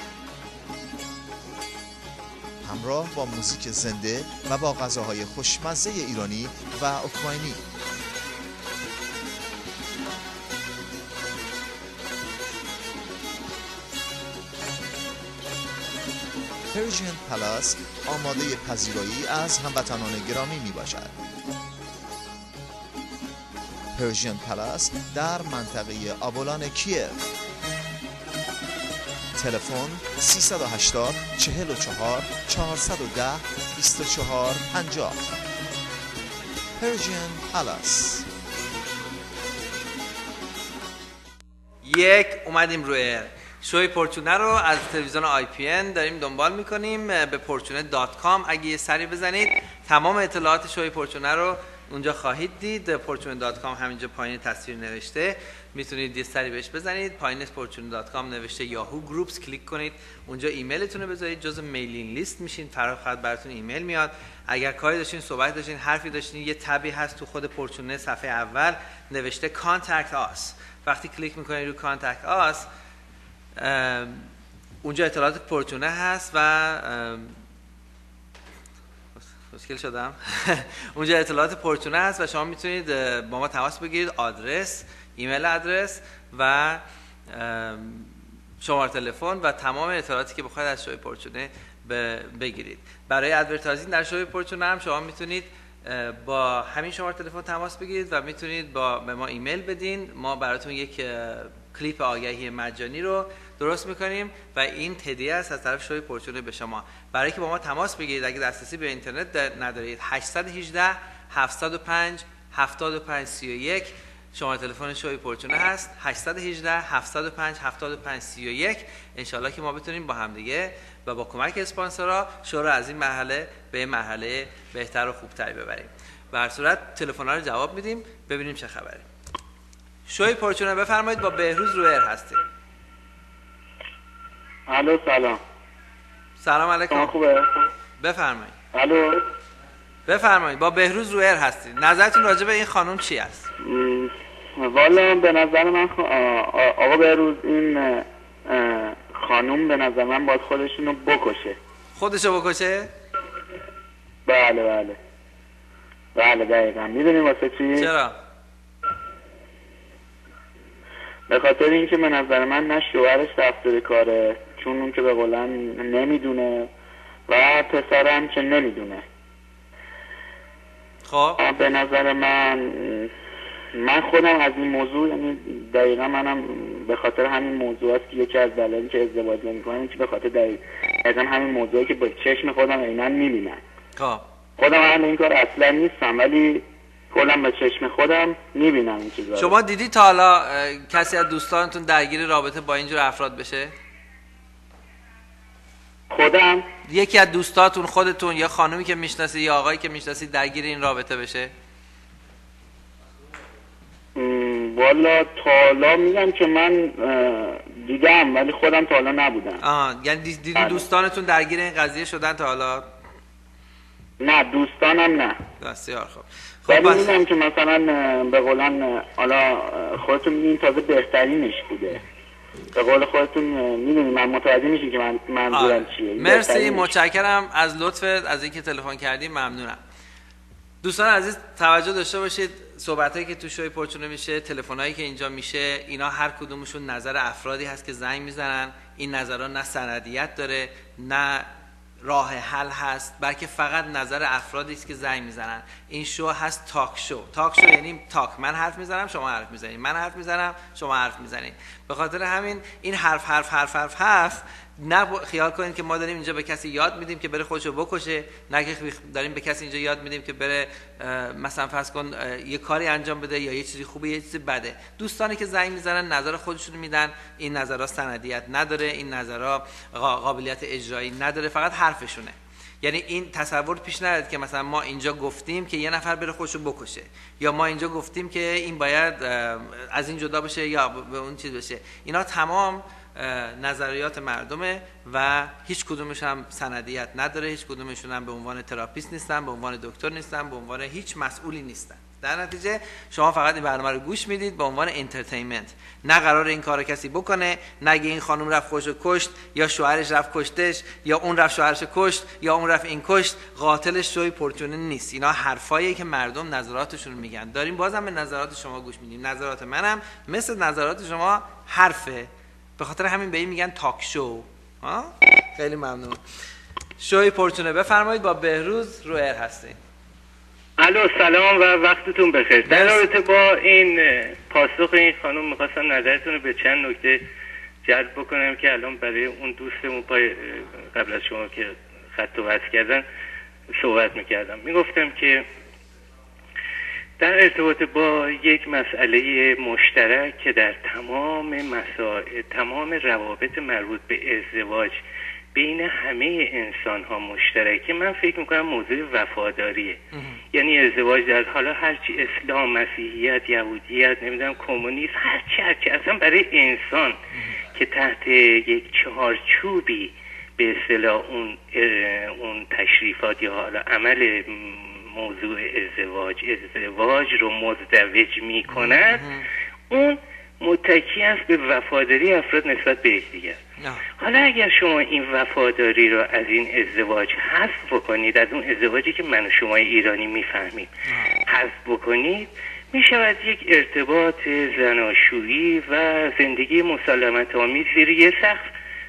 همراه با موزیک زنده و با غذاهای خوشمزه ایرانی و اوکراینی. پرژین پلاس آماده پذیرایی از هموطنان گرامی می باشد. پرژین پلاس در منطقه آبولان کیف. تلفن سیصد و هشتاد چهل و چهار چهارصد و ده بیست و چهار پنجاه. پرژین پلاس. یک اومدیم روی شوی پورچونه رو از تلویزیون آی پی ان داریم دنبال میکنیم به پورچونه دات کام. اگه یه سری بزنید تمام اطلاعات شوی پورچونه رو اونجا خواهید دید. پورچونه دات کام همینجا پایین تصویر نوشته، میتونید یه سری بهش بزنید. پایین پورچونه دات کام نوشته یاهو گروپس، کلیک کنید اونجا ایمیلتون رو بذارید، جزء میلینگ لیست میشین، فقط براتون ایمیل میاد. اگر کاری داشتین، صحبت داشتین، حرفی داشتین، یه تبی هست تو خود پورچونه صفحه اول نوشته کانتکت آس. وقتی کلیک میکنید رو کانتکت آس اونجا اطلاعات پورچونه هست و مشکل شدم اونجا اطلاعات پورچونه هست و شما میتونید با ما تماس بگیرید، آدرس، ایمیل آدرس و شماره تلفن و تمام اطلاعاتی که بخواید از شوی پورچونه بگیرید. برای ادورتایزینگ در شوی پورچونه هم شما میتونید با همین شماره تلفن تماس بگیرید و میتونید با به ما ایمیل بدین. ما براتون یک کلیپ آگهی مجانی رو درست میکنیم و این هدیه است از طرف شوی پورچونه به شما. برای که با ما تماس بگیرید، اگه دسترسی به اینترنت ندارید، هشت یک هشت هفت صفر پنج هفت پنج سه یک شماره تلفن شوی پورچونه هست. هشت یک هشت هفت صفر پنج هفت پنج سه یک. انشالله که ما بتونیم با همدیگه و با کمک اسپانسرها شو رو از این مرحله به مرحله بهتر و خوبتری ببریم. به هر صورت تلفن‌ها رو جواب میدیم، ببینیم چه خبره. شوی پورچونه بفرمایید، با بهروز رویر هستید. الو سلام. سلام علیکم. خوبه؟ بفرمایید. الو. بفرمایید، با بهروز رویر هستید. نظرتون راجع به این خانم چی است؟ والا به نظر من خ... آقا بهروز این خانم به نظر من باید خودشونو بکشه. خودشو بکشه؟ بله بله بله دقیقا. میدونی واسه چی؟ چرا؟ به خاطر اینکه به نظر من نه شوهرش دفتر کاره، چون اون که به قولن نمیدونه و پسرم که نمیدونه. خب به نظر من من خودم از این موضوع، یعنی دقیقا منم به خاطر همین موضوع است که یکی از دلایلی که ازدواج نمی‌کنم که به خاطر دقیقا همین موضوعی که با چشم خودم عیناً می‌بینم. خب خودم اهل این کار اصلا نیستم، ولی کلا به چشم خودم می‌بینم این چیزا. شما دیدی تا حالا کسی از دوستانتون درگیر رابطه با اینجور افراد بشه؟ خودم یکی از دوستاتون، خودتون یا خانومی که میشناسی یا آقایی که میشناسی درگیر این رابطه بشه؟ والا تا حالا میگم که من دیدم ولی خودم تا حالا نبودم. آها، یعنی دیدین دوستانتون درگیر این قضیه شدن تا حالا؟ نه دوستانم نه. بسیار خوب. خب ولی میگم که مثلا به قولن حالا خودتون میدونین تازه بهترینش بوده. به قول خودتون میدونی، من متوجه میشین که من منظورم چیه. مرسی، متشکرم از لطفت، از اینکه تلفن کردی، ممنونم. دوستان عزیز توجه داشته باشید، صحبتایی که تو شوی پورچونه میشه، تلفنایی که اینجا میشه، اینا هر کدومشون نظر افرادی هست که زنگ میزنن. این نظرها نه سندیت داره نه راه حل هست، بلکه فقط نظر افرادی است که زنگ میزنن. این شو هست تاک شو. تاک شو یعنی تاک، من حرف میزنم شما حرف میزنید، من حرف میزنم شما حرف میزنید. به خاطر همین این حرف حرف حرف حرف حرف نه خیال کنید که ما داریم اینجا به کسی یاد میدیم که بره خودشو بکشه، نه که داریم به کسی اینجا یاد میدیم که بره مثلا فرض کن یه کاری انجام بده یا یه چیزی خوبه یه چیزی بده. دوستانی که زنگ میزنن نظر خودشون میدن، این نظرها سندیت نداره، این نظرها قابلیت اجرایی نداره، فقط حرفشونه. یعنی این تصور پیش نیاد که مثلا ما اینجا گفتیم که یه نفر بره خودشو بکشه، یا ما اینجا گفتیم که این باید از این جدا بشه یا به اون چیز بشه. اینا تمام نظریات مردمه و هیچ کدومش هم سندیت نداره، هیچ کدومشون هم به عنوان تراپیست نیستن، به عنوان دکتر نیستن، به عنوان هیچ مسئولی نیستن. در نتیجه شما فقط این برنامه رو گوش میدید به عنوان انترتینمنت. نه قرار این کارو کسی بکنه، نگه این خانم رفت خودشو کشت یا شوهرش رفت کشتش یا اون رفت شوهرش کشت یا اون رفت این کشت، قاتلش شوی پرچونه نیست. اینا حرفاییه که مردم نظراتشون میگن. داریم بازم به نظرات شما گوش میدیم. نظرات منم مثل نظرات شما حرفه، به خاطر همین به این میگن تاک شو. ها خیلی ممنون. شوی پرچونه بفرمایید، با بهروز رو ایر هستین. الو سلام و وقتتون بخیر. در رابطه با این پاسخ این خانم میخواستم نظرتون رو به چند نکته جلب بکنم که الان برای اون دوستمون پای قبل از شما که خط و وصل کردن صحبت میکردم. میگفتم که در ارتباط با یک مسئله مشترک که در تمام مسائل تمام روابط مربوط به ازدواج بین همه انسان ها مشترکه، من فکر میکنم موضوع وفاداریه. یعنی ازدواج در حالا هرچی اسلام، مسیحیت، یهودیت، نمیدونم کمونیسم، هرچی هرچی اصلا برای انسان که تحت یک چهارچوبی به اصطلاح اون اون تشریفات یا حالا عمل موضوع ازدواج ازدواج رو مزدوج میکند، اون متکی است به وفاداری افراد نسبت به یکدیگر. حالا اگر شما این وفاداری رو از این ازدواج حذف بکنید، از اون ازدواجی که من و شما ایرانی میفهمیم حذف بکنید، میشود یک ارتباط زناشویی و زندگی مسالمت آمیز زیر یه سقف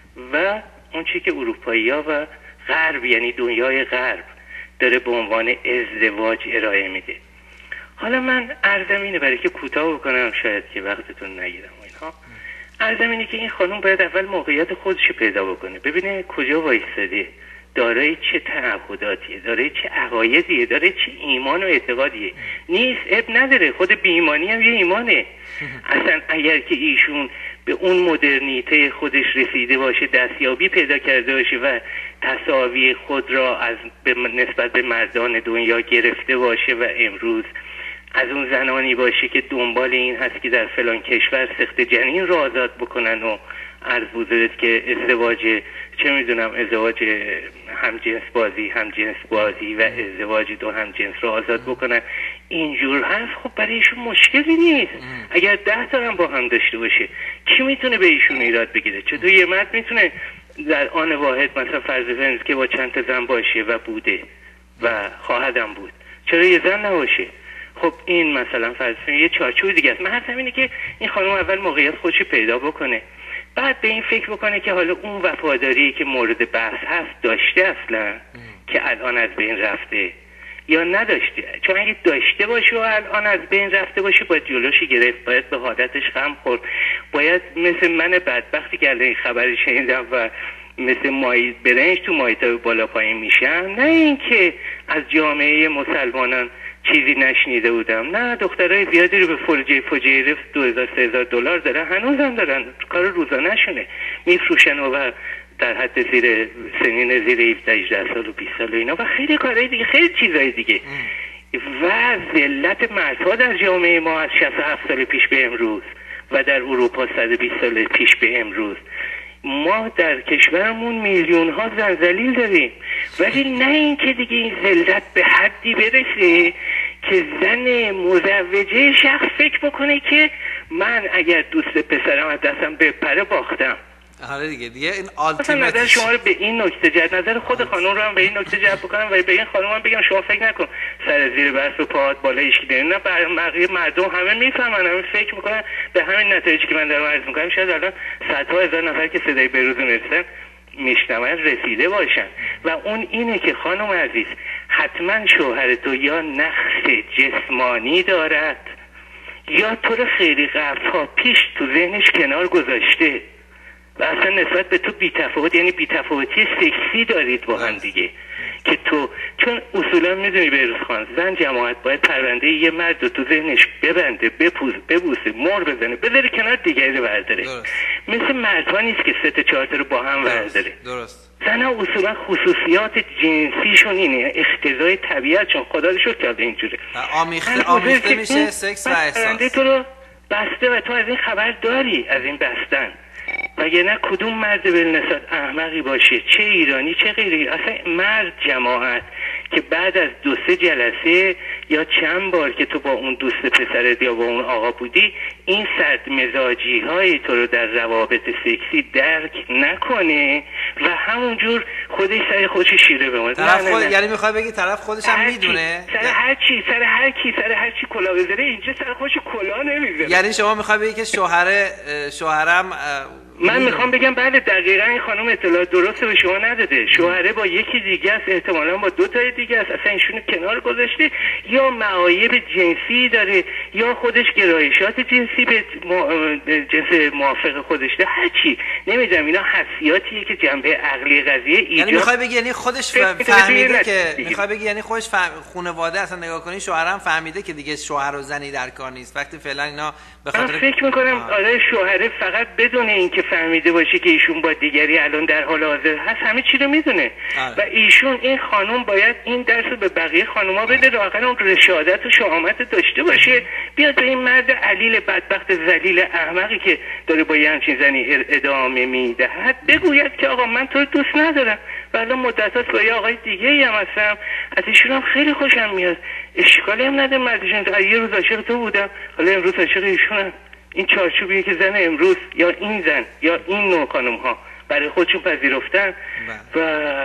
و اون چی که اروپایی‌ها و غرب یعنی دنیای غرب داره به عنوان ازدواج ارائه میده. حالا من عرضم اینه، برای که کوتاه بکنم شاید که وقتتون نگیرم و اینها، عرضم اینه که این خانم باید اول موقعیت خودش پیدا بکنه، ببینه کجا وایستاده، دارای چه تعهداتیه، دارای چه عقایدیه، دارای چه ایمان و اعتقادیه. نیست اب نداره، خود بی‌ایمانی هم یه ایمانه. اصلا اگر که ایشون به اون مدرنیته خودش رسیده باشه، دستیابی پیدا کرده باشه و تساوی خود را از نسبت به مردان دنیا گرفته باشه و امروز از اون زنانی باشه که دنبال این هست که در فلان کشور سخت جنین را آزاد بکنن و عرض بزرگت که ازدواج چه میدونم ازدواج همجنس بازی همجنس بازی و ازدواج دو همجنس را آزاد بکنن، اینجور هست. خب برای ایشون مشکلی نیست. اگر ده تا هم با هم داشته باشه، کی میتونه به ایشون ایراد بگیره؟ چطور یه مرد میتونه در آن واحد مثلا فرض فرض که با چند تا زن باشه و بوده و خواهدم بود، چرا یه زن نباشه؟ خب این مثلا فرض یه چارچوب دیگه است. من حرفم اینه که این خانم اول موقعیت خودش پیدا بکنه، بعد به این فکر بکنه که حالا اون وفاداری که مورد بحث هست داشته اصلا که الان از بین رفته یا نداشته. چون اگه داشته باشه و الان از بین رفته باشه باید جلوشی گرفت، باید به حالتش خم خورد، باید مثل من بدبختی که الان خبری شنیدم و مثل مای برنج تو مایتای بالا پایین میشن، نه اینکه از جامعه مسلمانان چیزی نشنیده بودم. نه، دخترای زیادی رو به فرجه فجیره دو هزار سه هزار دلار دارن، هنوز هم دارن، کار روزانه شونه میفروشن و در حد زیر سنین زیر هفده هجده سال و بیست سال و اینا و خیلی کارهای دیگه، خیلی چیزهای دیگه. و ذلت مردها در جامعه ما از شصت و هفت سال پیش به امروز و در اروپا صد و بیست سال پیش به امروز، ما در کشورمون میلیون ها زن ذلیل داریم، ولی نه این که دیگه این ذلت به حدی برسه که زن مزوجه شخص فکر بکنه که من اگر دوست پسرم از دستم بپره باختم. آره دیگه دیگه این آلتیمت. نظر شما رو به این نکته جلب، نظر خود خانم رو هم به این نکته جلب بکنم و به این خانم هم بگم شما فکر نکن سر زیر برس و پاهات بالا هیچکی داریم. نه، بقیه مردم همه میفهمن، همه فکر میکنن به همین نتایجی که من دارم عرض میکنم شاید الان صدها هزار نفر که صدای بهروز میرسن میشنون رسیده باشن. و اون اینه که خانم عزیز، حتما شوهر تو یا نقص جسمانی دارد یا تو رو خیلی قبل‌ها پیش تو ذهنش کنار گذاشته. و اصلا نسبت به تو بی‌تفاوت، یعنی بی‌تفاوتی سکسی دارید با هم دیگه که تو، چون اصولا میدونی بهروز خان، زن جماعت باید پرونده یه مرد رو تو ذهنش ببنده، بپوز ببوسه، مهر بزنه، بذاره کنار، دیگری رو برداره. مثل مردها نیست که سه تا چهار تا رو با هم برداره. درست. زنها اصولا خصوصیات جنسیشون اینه، اقتضای طبیعت، چون خدا رو شکر کرده اینجوره. آمیخته آمیخته میشه سکس و احساس. تو رو بسته و تو از این خبر داری، از این بستن. وگرنه کدوم مرد بلنسات احمقی باشه، چه ایرانی چه غیری، اصلا مرد جماعت که بعد از دو سه جلسه یا چند بار که تو با اون دوست پسرت یا با اون آقا بودی، این سرد مزاجی های تو رو در روابط سکسی درک نکنه و همونجور خودش سر خودش شیره بمونه. طرف خود... یعنی میخوای بگی طرف خودش هم میدونه سر هر چی سر هر کی سر هر چی کلا بذاره، اینجا سر خودش کلا نمیذاره. یعنی شما میخوای بگی که شوهر شوهرم من میخوام بگم بله دقیقاً این خانم اطلاعات درسته به شما نداده. شوهره با یکی دیگه است، احتمالاً با دو تای دیگه است، اصلا ایشونو کنار گذاشته، یا معایب جنسی داره یا خودش گرایشات جنسی به جنس موافق خودش داره، هر چی نمیدونم. اینا حسیاتیه که جنبه عقلی قضیه ایجاد. یعنی میخوای بگی یعنی خودش فهمیده که میخوای بگی یعنی خودش فهم... خانواده اصلا نگاه کنی شوهرم فهمیده که دیگه شوهر و زنی در کار نیست، وقتی فعلا اینا به خاطر من فکر میکنم آره شوهره فقط بدون اینکه فهمیده باشه که ایشون با دیگری الان در حال حاضر هست همه چی رو میدونه و ایشون این خانم باید این درس رو به بقیه خانوما بده، واقعا اون رشادت و شهامت داشته باشه، بیاد به این مرد علیل بدبخت ذلیل احمقی که داره با یه همچین زنی ادامه میدهد بگوید که آقا من تو رو دوست ندارم و الان مدتاست با یه آقای دیگه ای هم هستم، از ایشون هم خیلی خوشم میاد، اشکالی هم نداره مردشون، یه روز عاشق تو بودم حالا امروز عاشق ایشونم. این چارچوبیه که زن امروز یا این زن یا این نوع خانم ها برای خودشون پذیرفتن و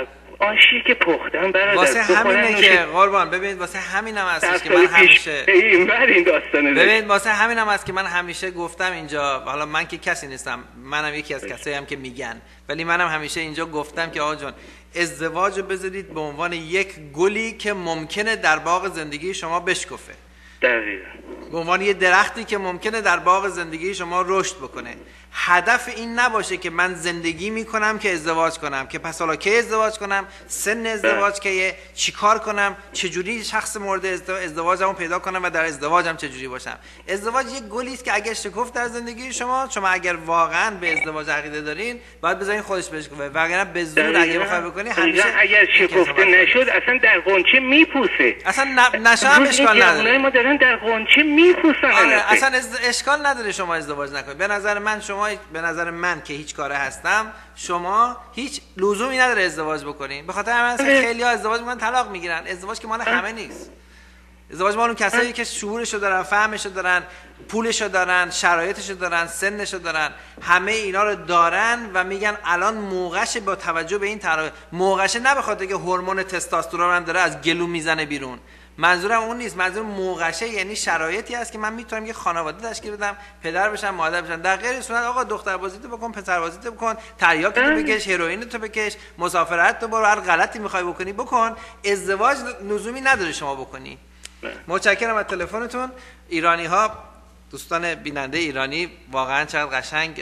آشی که پختن برادر. واسه همینه که قربان ببینید واسه همینم هستش که من همیشه این بر این داستانه ببینید واسه همینم هست که من همیشه گفتم اینجا، حالا من که کسی نیستم، منم یکی از کسایی هم که میگن، ولی منم همیشه اینجا گفتم که آقا جان ازدواج رو بذارید به عنوان یک گلی که ممکنه در باغ زندگی شما بشکفه، دقیقاً به عنوان یه درختی که ممکنه در باغ زندگی شما رشد بکنه. هدف این نباشه که من زندگی میکنم که ازدواج کنم، که پس حالا کی ازدواج کنم، سن ازدواج کیه، چیکار کنم، چجوری شخص مورد ازدواجمو پیدا کنم و در ازدواجم چجوری باشم. ازدواج یک گلی است که اگر شکفت در زندگی شما، شما اگر واقعا به ازدواج عقیده دارین باید بذارین خودش بشکفه، وگرنه به زور اگه بخوای بکنی همیشه اگر شکفته نشد اصلا در قنچه میپوسه، اصلا نشه هم اشکال نداره. ما دارن در قنچه میپوسن. آره اصلا اشکال نداره شما ازدواج نکنید. به نظر من شما به نظر من که هیچ کاره هستم، شما هیچ لزومی نداره ازدواج بکنین. به خاطر همین خیلی‌ها ازدواج میکنن طلاق میگیرن. ازدواج که مال همه نیست. ازدواج مال اون کسایی که شعورشو دارن، فهمشو دارن، پولشو دارن، شرایطشو دارن، سنشو دارن، همه اینا رو دارن و میگن الان موقعشه با توجه به این طرح موقعشه، نه به خاطر که هورمون تستوسترون هم داره از گلو میزنه بیرون. منظورم اون نیست، منظور موقعشه یعنی شرایطی هست که من میتونم یه خانواده تشکیل بدم، پدر بشم، مادر بشم. در غیر صورت آقا دختر بازیتو بکن، پسر بازیتو بکن، تریاکتو بکش، هروئینتو بکش، مسافرتتو برو، هر غلطی میخوای بکنی بکن. ازدواج لزومی نداره شما بکنی. متشکرم از تلفنتون. ایرانی ها، دوستان بیننده ایرانی واقعا چقدر قشنگ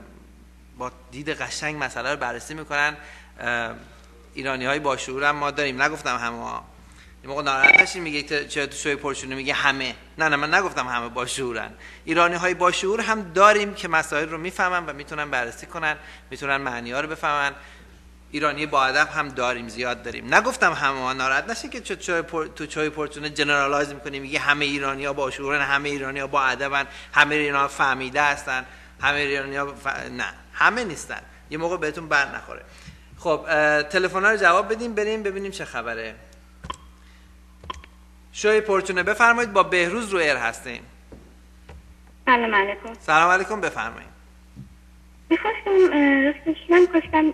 با دید قشنگ مسئله رو بررسی میکنن. ایرانی های با شعور هم ما داریم، نگفتم همه ها. یه موقع ناراحت نشین میگه چرا تو شوی پرچونه میگه همه. نه نه من نگفتم همه با شعورن. ایرانی های با شعور هم داریم که مسائل رو میفهمن و میتونن بررسی کنن، میتونن معنی ها رو بفهمن. ایرانی با ادب هم داریم، زیاد داریم. نگفتم همه ها، ناراحت نشین که چای پر... تو چای پرچونه جنرالایز میکنی میگه همه ایرانی ها با شعورن، همه ایرانی ها با ادبن، همه ایرانی ها فهمیده هستن، همه ایرانی ها ف... نه همه نیستن. یه موقع بهتون بر نخوره. خب تلفن ها رو جواب بدیم، بریم ببینیم چه خبره. شوی پرچونه بفرمایید، با بهروز رو ایر هستیم. سلام علیکم. سلام علیکم، بفرمایید. میخواستم راستش من میخواستم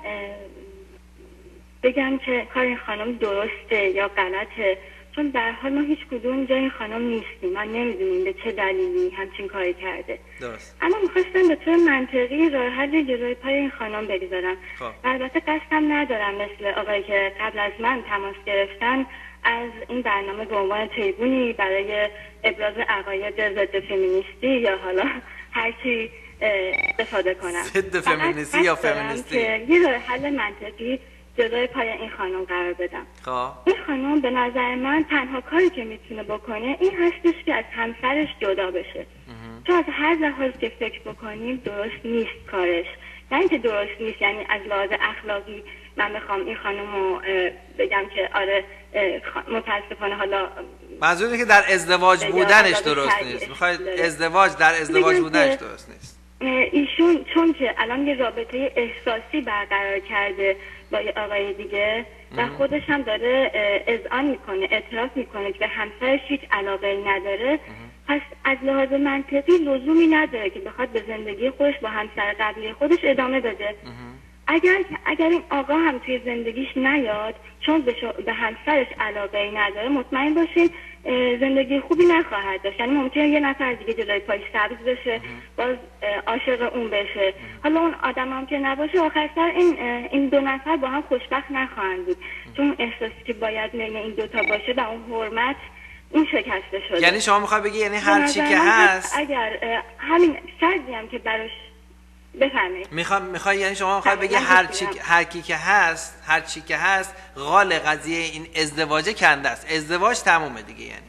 بگم که کار این خانم درسته یا غلطه، چون در حال ما هیچ کدوم جای این خانم نیستیم، من نمیدونیم به چه دلیلی همچین کاری کرده. درست. اما میخواستم به طور منطقی راه حل جلوی پای این خانم بگذارم. البته قصدم ندارم مثل آقایی که قبل از من تماس گرفتن از این برنامه به عنوان تریبونی برای ابراز عقاید ضد فمینیستی یا حالا هر چی استفاده کنم. ضد فمینیستی یا فمینیستی؟ یه راه حل منطقی جلوی پای این خانم قرار بدم. خب این خانم به نظر من تنها کاری که میتونه بکنه این هستش که از همسرش جدا بشه. چون از هر لحاظ که فکر بکنیم درست نیست کارش. نه اینکه درست نیست یعنی از لحاظ اخلاقی من میخوام این خانم رو بگم که آره متاسفانه حالا منظور اینه که در ازدواج بودنش درست نیست. میخواید ازدواج در ازدواج بودنش درست نیست. ایشون چون که الان یه رابطه احساسی برقرار کرده با یه آقای دیگه و خودش هم داره اذعان میکنه، اعتراف میکنه که به همسرش هیچ علاقه ای نداره، پس از لحاظ منطقی لزومی نداره که بخواد به زندگی خودش با همسر قبلی خودش ادامه بده. اگر اگر این آقا هم توی زندگیش نیاد چون به, به همسرش علاقه ای نداره، مطمئن باشین زندگی خوبی نخواهد داشت. یعنی ممکنه یه نفر دیگه جلوی پایش سبز بشه، باز عاشق اون بشه. حالا اون آدم هم که نباشه، آخر سر این این دو نفر با هم خوشبخت نخواهند بود، چون احساسی که باید بین این دوتا باشه و اون حرمت این شکسته شده. یعنی شما میخوای بگی یعنی هر چی که هست اگر همین شرطی هم که براش بفهمید میخوام میخوای یعنی شما میخوای بگی هر چی هر کی که هست هر چی که هست غال قضیه این ازدواج کنده است، ازدواج تمومه دیگه. یعنی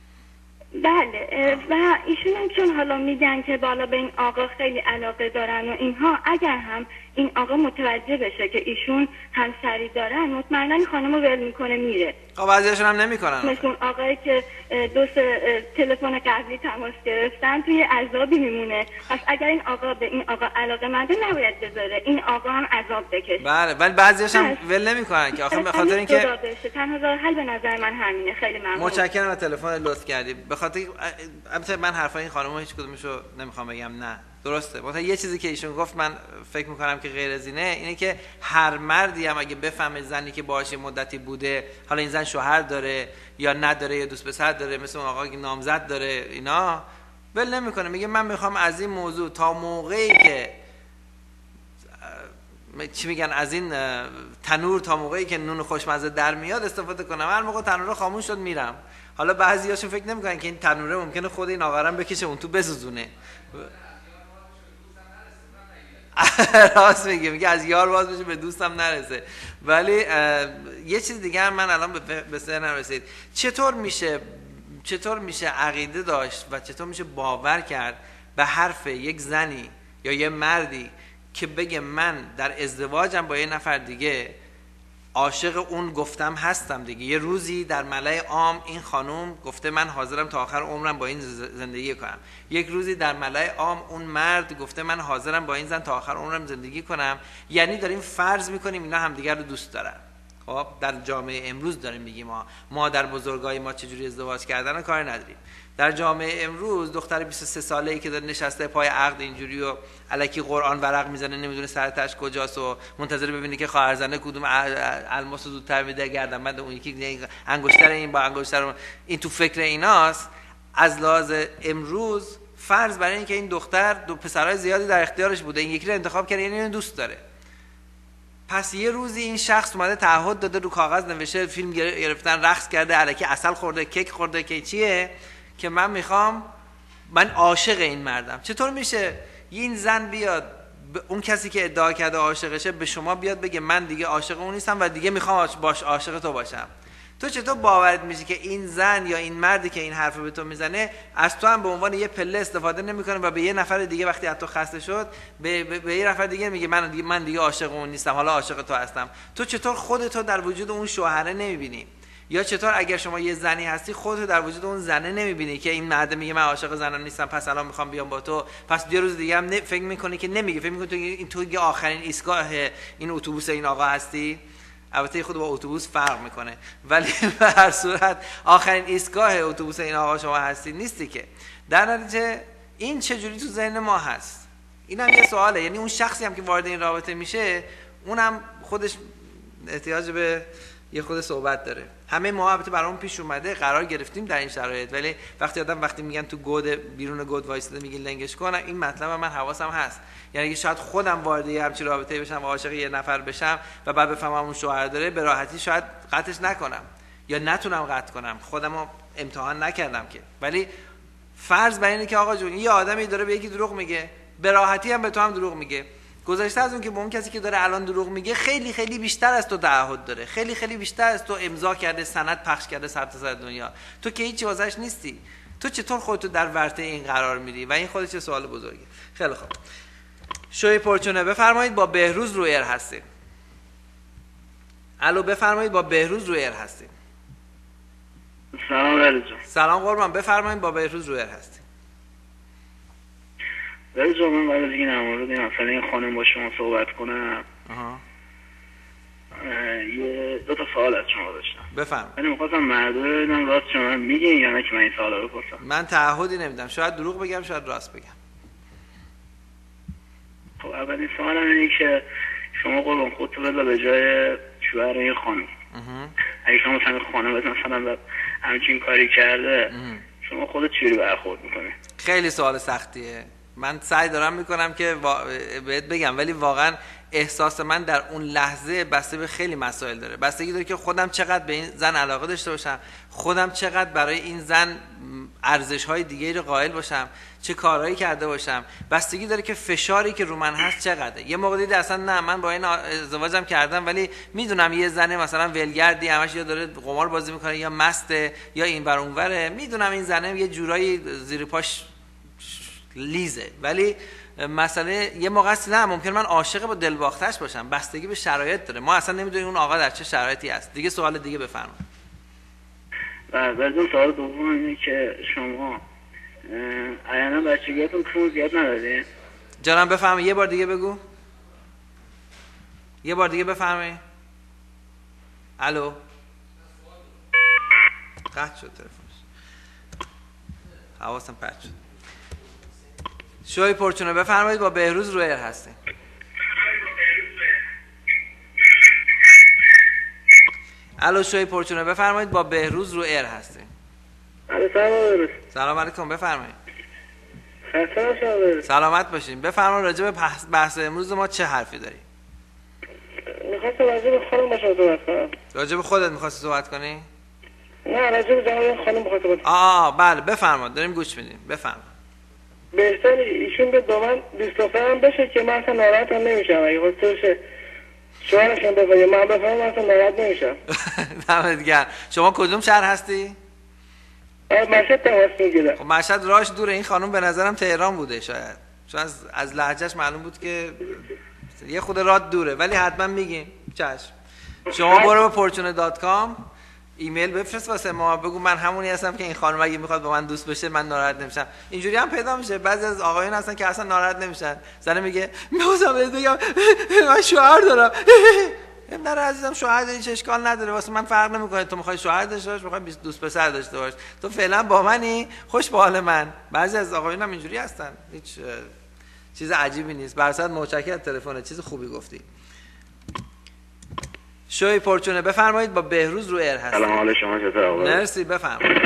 بله و ایشون هم چون حالا میگن که بالا به این آقا خیلی علاقه دارن و اینها، اگر هم این آقا متوجه بشه که ایشون همسری دارن، مطمئنا این خانم رو ول میکنه میره. خب بعضیاشون هم نمیکنن، مثل اون آقایی که دو سه تلفن قبلی تماس گرفتن توی عذابی میمونه. پس اگر این آقا به این آقا علاقه منده نباید بذاره این آقا هم عذاب بکشه. بله ولی بعضیاش هم ول نمیکنن که آخه به خاطر اینکه تنها راه حل به نظر من همینه. خیلی ممنون. متشکرم از تلفن لطف کردی. به خاطر البته من حرفای این خانم‌ها هیچ کدومشو نمیخوام بگم نه درسته. مثلا یه چیزی که ایشون گفت من فکر میکنم که غیر از اینه، اینه که هر مردی هم اگه بفهمه زنی که باهاش مدتی بوده، حالا این زن شوهر داره یا نداره یا دوست پسر داره، مثل اون آقا که نامزد داره، اینا ول نمیکنه، میگه من میخوام از این موضوع تا موقعی که چی میگن از این تنور تا موقعی که نون خوشمزه در میاد استفاده کنم. هر موقع تنور خاموش شد میرم. حالا بعضیاشون فکر نمیکنن که این تنوره ممکنه خود این آقا رو بکشه اون تو بسوزونه. راست میگه، میگه از یار باز بشه به دوستم نرسه. ولی یه چیز دیگه هم من الان به ذهنم رسید، چطور میشه چطور میشه عقیده داشت و چطور میشه باور کرد به حرف یک زنی یا یه مردی که بگه من در ازدواجم با یه نفر دیگه عاشق اون گفتم هستم دیگه. یه روزی در ملأ عام این خانم گفته من حاضرم تا آخر عمرم با این زندگی کنم. یک روزی در ملأ عام اون مرد گفته من حاضرم با این زن تا آخر عمرم زندگی کنم. یعنی داریم فرض میکنیم اینا همدیگر رو دوست دارن. خب در جامعه امروز داریم میگیم ما ما در بزرگای ما چجوری ازدواج کردن رو کار نداریم. در جامعه امروز دختر بیست و سه ساله‌ای که داره نشسته پای عقد اینجوری و الکی قرآن ورق میزنه، نمیدونه سرتش کجاست و منتظر ببینه که خواهرزنه کدوم الماس زودتر میده، گردنبند اون یکی انگشتر این با انگشتر این تو فکر ایناست. از لحاظ امروز فرض برای اینکه این دختر دو پسرای زیادی در اختیارش بوده، این یکی رو انتخاب کرده، یعنی این دوست داره. پس یه روزی این شخص اومده تعهد داده، رو کاغذ نوشته، فیلم گرفتن، رقص کرده، الکی عسل خورده، کیک خورده که چیه که من میخوام، من عاشق این مردم. چطور میشه این زن بیاد اون کسی که ادعا کرده عاشقشه به شما بیاد بگه من دیگه عاشق اون نیستم و دیگه میخوام باش عاشق تو باشم؟ تو چطور باورت میشه که این زن یا این مردی که این حرفو به تو میزنه از تو هم به عنوان یه پله استفاده نمیکنه و به یه نفر دیگه وقتی از تو خسته شد به, به, به یه نفر دیگه میگه من دیگه من دیگه عاشق اون نیستم، حالا عاشق تو هستم؟ تو چطور خودتو در وجود اون شوهره نمیبینی؟ یا چطور اگر شما یه زنی هستی خودتو در وجود اون زنه نمیبینی که این مرد میگه من عاشق زنم نیستم، پس الان میخوام بیام با تو، پس یه روز دیگه هم فکر میکنی که نمیگه، فکر میکنی تو این تو دیگه آخرین ایستگاه این اتوبوس این آقا هستی. البته خود با اتوبوس فرق میکنه، ولی به هر صورت آخرین ایستگاه اتوبوس این آقا شما هستی نیستی که. در نتیجه این چجوری تو ذهن ما هست؟ این هم یه سواله. یعنی اون شخصی هم که وارد این رابطه میشه اونم خودش احتیاج به یه خود صحبت داره. همه ما البته برامون پیش اومده قرار گرفتیم در این شرایط، ولی وقتی آدم وقتی میگن تو گود بیرون گود وایساده میگه لنگش کنم، این مطلب من حواسم هست. یعنی شاید خودم وارد یه همچین رابطه بشم و عاشق یه نفر بشم و بعد بفهمم اون شوهر داره، به راحتی شاید قطعش نکنم یا نتونم قطع کنم، خودمو امتحان نکردم که. ولی فرض بر اینه که آقا جون یه آدمی داره به یکی دروغ میگه، به راحتی هم به تو هم دروغ میگه. گذشته از اون که به اون کسی که داره الان دروغ میگه خیلی خیلی بیشتر از تو تعهد داره، خیلی خیلی بیشتر از تو امضا کرده، سند پخش کرده سر تا سر دنیا. تو که هیچی واسش نیستی. تو چطور خودتو در ورطه این قرار میدی؟ و این خودش چه سوال بزرگه. خیلی خوب. شوی پرچونه بفرمایید، با بهروز رو ایر هستیم. الو بفرمایید، با بهروز رو ایر هستیم. سلام علیکم. سلام قربان، بفرمایید، با بهروز رو ایر هستیم. بهروز من بعد از این امروز این مثلا این خانم با شما صحبت کنم. آها. یه دو تا سوال از شما داشتم. بفرمایید. من می‌خواستم مردم ببینم راست شما میگین یا نه که من این سوالا رو بپرسم. من تعهدی نمیدم، شاید دروغ بگم شاید راست بگم. خب اولین سوالم اینه که شما قربان خودتو بذار به جای شوهر این خانم. اگه شما مثلا خانم مثلا همچین کاری کرده شما خودت چجوری برخورد میکنی؟ خیلی سوال سختیه. من سعی دارم میکنم که وا... بهت بگم، ولی واقعا احساس من در اون لحظه بسته به خیلی مسائل داره. بستگی داره که خودم چقدر به این زن علاقه داشته باشم، خودم چقدر برای این زن ارزش‌های دیگه رو قائل باشم، چه کارهایی کرده باشم. بستگی داره که فشاری که رو من هست چقدره. یه موقع دیدی اصلا نه من با این ازدواجم کردم ولی میدونم یه زنه مثلا ولگردی همش یا داره قمار بازی میکنه یا مسته یا این ور اون وره، میدونم این زنه یه جورایی زیر پاش لیزه، ولی مسئله یه موقع است نه ممکن من عاشق با دلباختش باشم. بستگی به شرایط داره. ما اصلا نمیدونیم اون آقا در چه شرایطی هست. دیگه سوال دیگه بفرمایید. و بعد سوال دوم اینه که شما عیانا بچگیاتون خون زیاد ندادین؟ جانم بفرمایید، یه بار دیگه بگو. یه بار دیگه بفرمایید. الو. قطع شد تلفنش. حواسم پرت شد. شوی پرچونه بفرمایید، با بهروز رو ایر هستیم. الو شوی پرچونه بفرمایید، با بهروز رو ایر هستیم. سلام. سلام علیکم، بفرمایید. سلام. سلامت باشین. بفرمایید راجع به بحث امروز ما چه حرفی داری؟ میخواستم راجع به خانم با شما صحبت کنم. راجع به خودت می‌خواستی صحبت کنی؟ نه راجع به جناب خانم می‌خواستم صحبت کنم. آه بله بفرمایید، داریم گوش میدیم. بفرمایید. بهتر ایشون به دو من دوست دخترم بشه که من اصلا ناراحت هم نمیشم. اگه واسه بشه شوهرشون بفهمه من بفهمم من اصلا ناراحت نمیشم. دمت گرم. شما کدوم شهر هستی؟ مشهد تماس میگیرم. خب مشهد راهش دوره. این خانم به نظرم تهران بوده شاید، چون از از لهجهش معلوم بود که یه خود راه دوره، ولی حتما میگیم. چشم. شما برو به پورچونه دات کام ایمیل بفرست واسه ما، بگو من همونی هستم که این خانم اگه میخواد با من دوست بشه من ناراحت نمیشم. اینجوری هم پیدا میشه. بعضی از آقایون هستن که اصلا ناراحت نمیشن. زنه میگه میخوام بهت بگم من شوهر دارم. نه عزیزم، شوهر داری چه اشکال نداره، واسه من فرق نمیکنه تو میخوای شوهر داشته باش میخوای دوست پسر داشته باش، تو فعلا با منی، خوش به حال من. بعضی از آقایون هم اینجوری هستن. هیچ چیز عجیبی نیست. برصد متشکرم از تلفن، چیز خوبی گفتی. شوی پرچونه بفرمایید، با بهروز رو ایر هست. سلام، حال شما چطور آقا؟ مرسی، بفرمایید.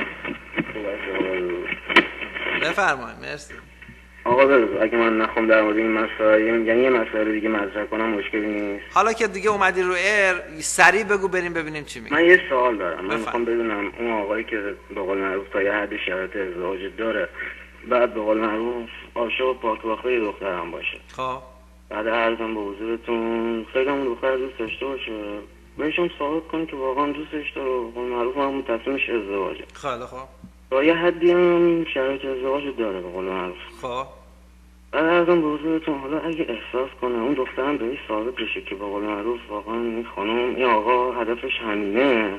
بفرمایید. مرسی. آقا بهروز اگه من نخوام در مورد این مسائل یعنی یه مسائل دیگه مطرح کنم مشکلی نیست. حالا که دیگه اومدی رو ایر سریع بگو بریم ببینیم چی میگه. من یه سوال دارم. من میخوام بدونم اون آقایی که به قول معروف تا یه حد شرایط ازدواج داره، بعد به قول معروف عاشق و پاکباخته دخترم باشه. خب بعد عرضم به حضورتون خیلی هم دختر دوست داشته باشه، بهشون ثابت کنه که واقعا دوستش داره و به قول معروف هم تصمیمش ازدواجه. خیلی خب. تا یه حدی هم شرایط ازدواج داره به قول معروف. خب بعد ازم به حضورتون حالا اگه احساس کنه اون دخترم بهش ثابت بشه که به قول معروف واقعا این خانم این آقا هدفش همینه،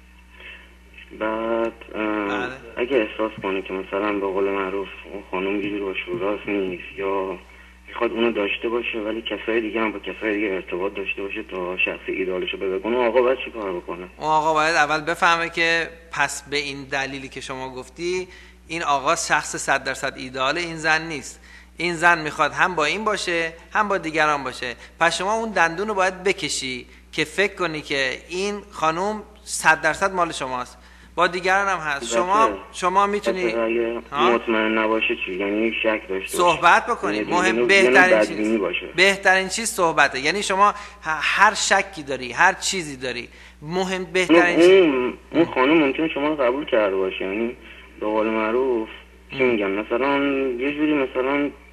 بعد اگه احساس کنه که مثلا به قول معروف اون خانم گیری روش رو راست نیست یا میخواد اونو داشته باشه ولی کسای دیگه هم با کسای دیگه ارتباط داشته باشه تا شخص ایدالشو پیدا کنه، آقا باید چی کار بکنه؟ اون آقا باید اول بفهمه که پس به این دلیلی که شما گفتی این آقا شخص صد درصد ایدال این زن نیست. این زن میخواد هم با این باشه هم با دیگران باشه. پس شما اون دندون رو باید بکشی که فکر کنی که این خانم صد درصد مال شماست، با دیگران هم هست. شما شما میتونی اگه مطمئن نباشه چی؟ یعنی شک داشته صحبت بکنید. مهم بهترین چیز بهترین چیز صحبته. یعنی شما هر شکی داری، هر چیزی داری، مهم بهترین چیز اون اون خانم ممکنه شما رو قبول کرده باشه، یعنی به قول معروف چی میگم مثلا یه جوری مثلا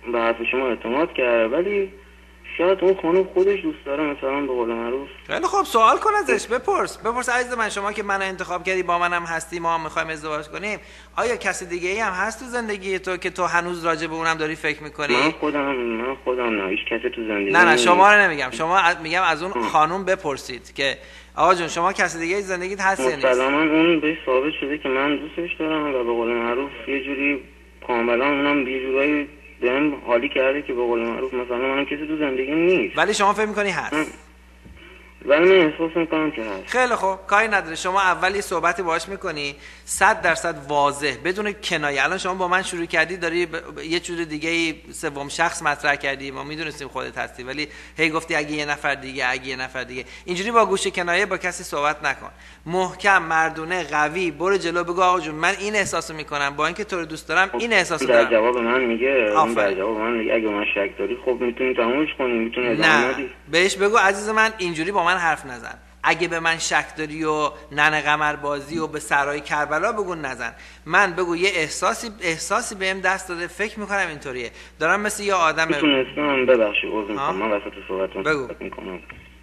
به حرف شما اعتماد کرده، ولی شاید اون خانم خودش دوست داره مثلا به قول معروف. خیلی خب سوال کن ازش، بپرس بپرس عزیز من، شما که منو انتخاب کردی، با منم هستی، ما هم میخوایم ازدواج کنیم، آیا کسی دیگه ای هم هست تو زندگی تو که تو هنوز راجع به اونم داری فکر میکنی؟ من خودم من خودم نه، هیچ کسی تو زندگی نه نه شما رو نمیگم، شما میگم از اون خانم بپرسید که آقا جون شما کسی دیگه ای زندگیت هست یا نیست؟ مسلما اون بهش ثابت شده که من دوستش دارم و به قول معروف یه جوری کاملا اونم یه جورایی بهم حالی کرده که به قول معروف مثلا منم کسی تو زندگی نیست. ولی شما فکر میکنی هست؟ ولی من احساس میکنم که هست. خیلی خوب، کاری نداره. شما اولی صحبتی باهاش میکنی صد درصد واضح بدون کنایه. الان شما با من شروع کردی داری ب... یه جور دیگه ای سوم شخص مطرح کردی، ما میدونستیم خودت هستی، ولی هی گفتی اگه یه نفر دیگه اگه یه نفر دیگه. اینجوری با گوش کنایه با کسی صحبت نکن. محکم، مردونه، قوی برو جلو، بگو آقا جون من این احساسو میکنم، با اینکه تو رو دوست دارم این احساسو دارم. در جواب من میگه اون در جواب من میگه اگه من شک داری خب میتونی تمومش کنی، میتونی ادامه ندی. بهش بگو عزیز من اینجوری با من حرف نزن. اگه به من شک داری و ننه قمر بازی و به سرای کربلا بگو نزن. من بگو یه احساسی احساسی بهم دست داده، فکر میکنم اینطوریه، دارم مثل یه آدم. میتونستم ببخشید عذر میخوام من وسط صحبتتون صحبت میکنم.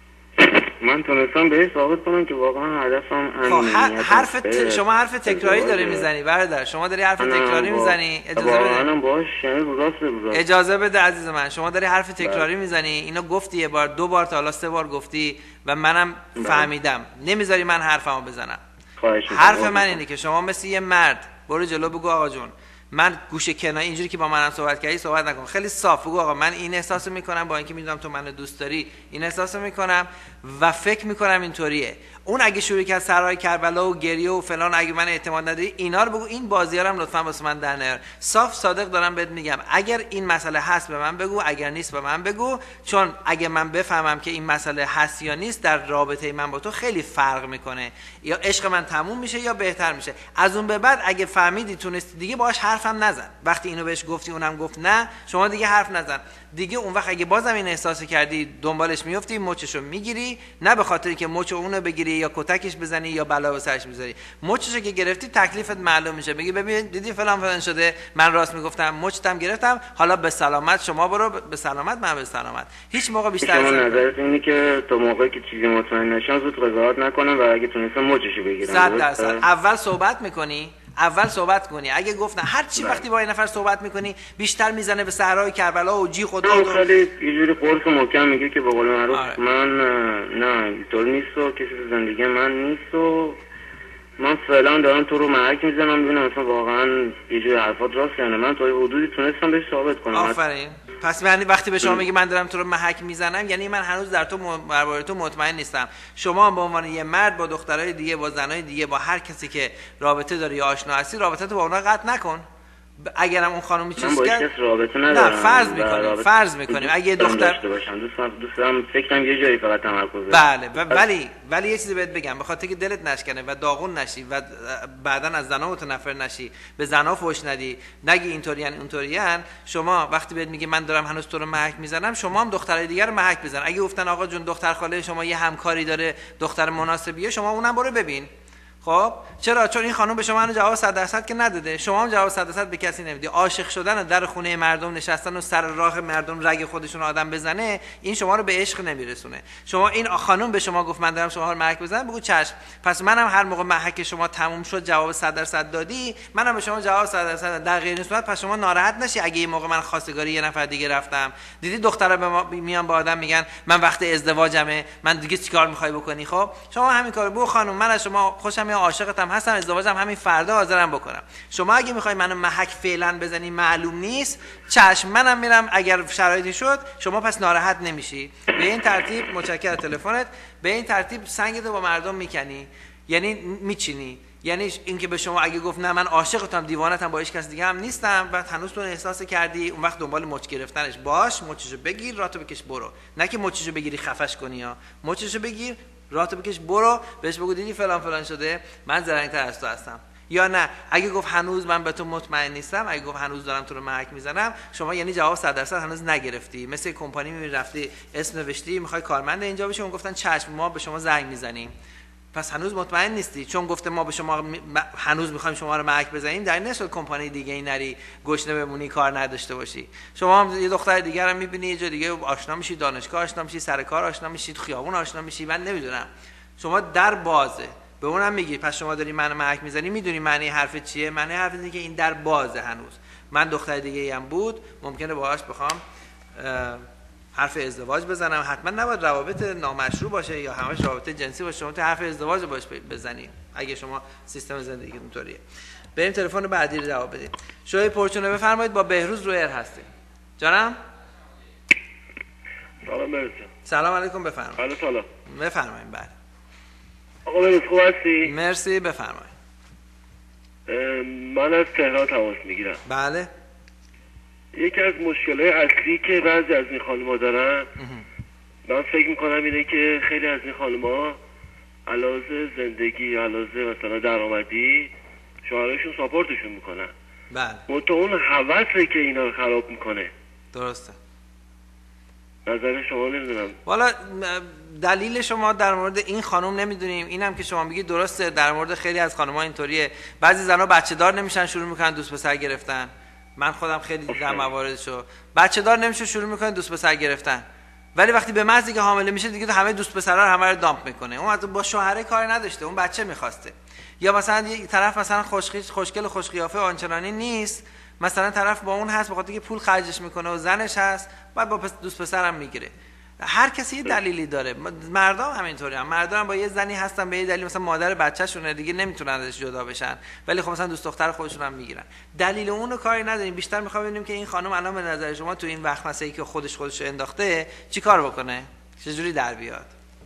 من تونستم بهش ثابت کنم که واقعا هدفم همینه. حرف ت... شما حرف تکراری داری میزنی برادر، شما داری حرف تکراری میزنی. اجازه بده منم باش یعنی رو راست رو راست. اجازه بده عزیز من، شما داری حرف تکراری میزنی. اینو گفتی یه بار، دو بار، تا حالا سه بار گفتی و منم بله. فهمیدم. نمیذاری من حرفمو بزنم. حرف من اینه که شما مثل یه مرد برو جلو، بگو آقا جون من گوشه کنایه اینجوری که با منم صحبت کردی صحبت نکن، خیلی صاف بگو آقا من این احساسو میکنم، با اینکه میدونم تو منو دوست داری این احساسو میکنم و فکر میکنم اینطوریه. اون اگه شروع کرد سرای کربلا و گریه و فلان، اگه من اعتماد نداری اینا رو بگو، این بازیارم لطفا واسه من در نیار. صاف صادق دارم بهت میگم، اگر این مسئله هست به من بگو، اگر نیست به من بگو، چون اگه من بفهمم که این مسئله هست یا نیست در رابطه من با تو خیلی فرق میکنه، یا عشق من تموم میشه یا بهتر میشه. از اون به بعد اگه فهمیدی تونستی دیگه باهاش حرفم نزن. وقتی اینو بهش گفتی اونم گفت نه، شما دیگه حرف نزن دیگه. اون وقت اگه بازم این احساس کردی دنبالش میافتی، مچشو میگیری، نه به خاطری که مچ اونو بگیری یا کتکش بزنی یا بلا به سرش بذاری. مچشو که گرفتی تکلیفت معلوم میشه، میگی ببین دیدی فلان فلان شده، من راست میگفتم، مچتم گرفتم، حالا به سلامت، شما برو به سلامت، من به سلامت. هیچ موقع بیشتر از این نظرت اینه که تا موقعی که چیزی مطمئن نشم زود قضاوت نکنم و اگه تونستم مچشو بگیرم. صد درصد اول صحبت میکنی، اول صحبت کنی. اگه گفتن هر چی وقتی با این نفر صحبت میکنی بیشتر میزنه به صحرای کربلا و جی خدا و خیلی یه جوری قرص محکم میگه که به قول معروف آره. من نه اینطور نیست و کسی تو زندگی من نیست و من فعلا دارم تو رو محک میزنم ببینم مثلا واقعا یه جوری حرفات راست یعنی من تا یه حدودی تونستم بهش ثابت کنم. آفرین. پس یعنی وقتی به شما میگی من دارم تو رو محک میزنم، یعنی من هنوز در تو درباره تو مطمئن نیستم. شما هم به عنوان یه مرد با دخترای دیگه، با زنای دیگه، با هر کسی که رابطه داری یا آشنا هستی، رابطه تو با اونها قطع نکن. اگرم اون خانم چیز کرد رابطه ندارم. نه فرض میکنیم فرض میکنیم اگه دختر داشته باشم دوستم دوستم فکرم یه جایی فقط تمرکز بله و ولی ولی یه چیزی بهت بگم، به خاطر که دلت نشکنه و داغون نشی و بعداً از زنا متنفر نشی، به زنا فحش ندی، نگی اینطوریان اونطوریان، شما وقتی بهت میگه من دارم هنوز تو رو محک میزنم، شما هم دخترای دیگه رو محک بزن. اگه گفتن آقا جون دختر خاله شما یه همکاری داره دختر مناسبیه، شما اونم برو ببین. خب چرا؟ چون این خانم به شما هنوز جواب صد درصد که نداده، شما هم جواب صد درصد به کسی نمیدی. عاشق شدن و در خونه مردم نشستن و سر راه مردم رگ خودشون آدم بزنه، این شما رو به عشق نمیرسونه. شما این خانم به شما گفت من دارم شما رو محک بزنم، بگو چشم، پس منم هر موقع محک شما تموم شد جواب صد درصد دادی، منم به شما جواب صد درصد. در غیر این صورت پس شما ناراحت نشی اگه این موقع من خواستگاری یه نفر دیگه رفتم. دیدی دخترا به ما میان با آدم میگن من وقت ازدواجمه، من دیگه چیکار میخوای بکنی؟ خب شما همین کارو بگو خانم، من از شما خوشم میاد، عاشقتم هستم، ازدواجم همین فردا حاضرم بکنم. شما اگه میخوای منو محک فعلا بزنی معلوم نیست، چشم منم میرم، اگر شرایطی شد شما پس ناراحت نمیشی. به این ترتیب متشکرم تلفنت، به این ترتیب سنگتو با مردم میکنی، یعنی میچینی. یعنی اینکه به شما اگه گفت نه من عاشقتم دیوانتم با هیچ کس دیگه هم نیستم، بعد هنوز تو احساس کردی، اون وقت دنبال مچ گرفتنش باش، مچشو بگیر راتو بکش برو. نه که مچشو بگیری خفش کنی ها، مچشو بگیر راتو بکش برو، بهش بگو دیدی فلان فلان شده، من زرنگ‌تر از تو هستم. یا نه اگه گفت هنوز من به تو مطمئن نیستم، اگه گفت هنوز دارم تو رو محک میزنم، شما یعنی جواب صد درصد هنوز نگرفتی. مثل کمپانی میری رفتی اسم نوشتی میخوای کارمند اینجا بشی، اون گفتن چشم ما به شما زنگ میزنیم. پس هنوز مطمئن نیستی، چون گفته ما به شما هنوز میخوایم شما رو محک بزنیم، در نشد کمپانی دیگه ای نری گشنه بمونی کار نداشته باشی. شما هم یه دختر دیگر هم میبینی یه جا دیگه آشنا میشی، دانشگاه آشنا میشی، سر کار آشنا میشی، خیابون آشنا میشی، من نمیدونم. شما در بازه، به اونم میگی پس شما داری منو محک میزنی، میدونی معنی حرف چیه؟ معنی حرف اینه که این در بازه هنوز. من دختر دیگه ای هم بود ممکنه باهاش بخوام حرف ازدواج بزنم، حتما نباید روابط نامشروع باشه یا همش رابطه جنسی باشه، شما تو حرف ازدواج باش بزنید اگه شما سیستم زندگی اونطوریه. بریم تلفن بعدی رو جواب بدیم. شوی پرچونه بفرمایید، با بهروز رو ایر هستیم. جانم سلام بهروز. سلام علیکم، بفرمایید. بله سلام. بفرمایید. بله آقا بهروز خوب هستی؟ مرسی، بفرمایید. من از تهران تماس میگیرم. بله. یکی از مشکلات اصلی که بعضی از این خانم‌ها دارن، من فکر میکنم اینه که خیلی از این خانم‌ها علاوه زندگی، علاوه مثلا درآمدی، شوهرشون ساپورتشون میکنن. بله. منتها اون هوسه که اینا رو خراب میکنه. درسته. نظر شما نمیدونم. والا دلیل شما در مورد این خانم نمیدونیم، اینم که شما میگید درسته، در مورد خیلی از خانم‌ها اینطوریه. بعضی زن‌ها بچه دار نمیشن شروع میکنن دوست پسر گرفتن. من خودم خیلی دیدم مواردشو. بچه دار نمیشه شروع میکنه دوست پسر گرفتن، ولی وقتی به محض اینکه حامله میشه دیگه همه دوست پسرها رو همه رو دامپ میکنه. اون با شوهره کاری نداشته، اون بچه میخواسته. یا مثلا یه طرف مثلا خوشخیش خوشگل و خوشقیافه آنچنانی نیست، مثلا طرف با اون هست بخاطر که پول خرجش میکنه و زنش هست، بعد با پس دوست پسرم میگیره. هر کسی یه دلیلی داره. مردم همینطوری هم. مردم با یه زنی هستن به یه دلیل، مثلا مادر بچه‌شونه دیگه نمیتونن ازش جدا بشن، ولی خب مثلا دوست دختر خودشون هم میگیرن. دلیل اونو کاری نداریم. بیشتر میخوام ببینیم که این خانم الان به نظر شما تو این وقت مسئله که خودش خودش انداخته چیکار بکنه؟ چجوری در بیاد؟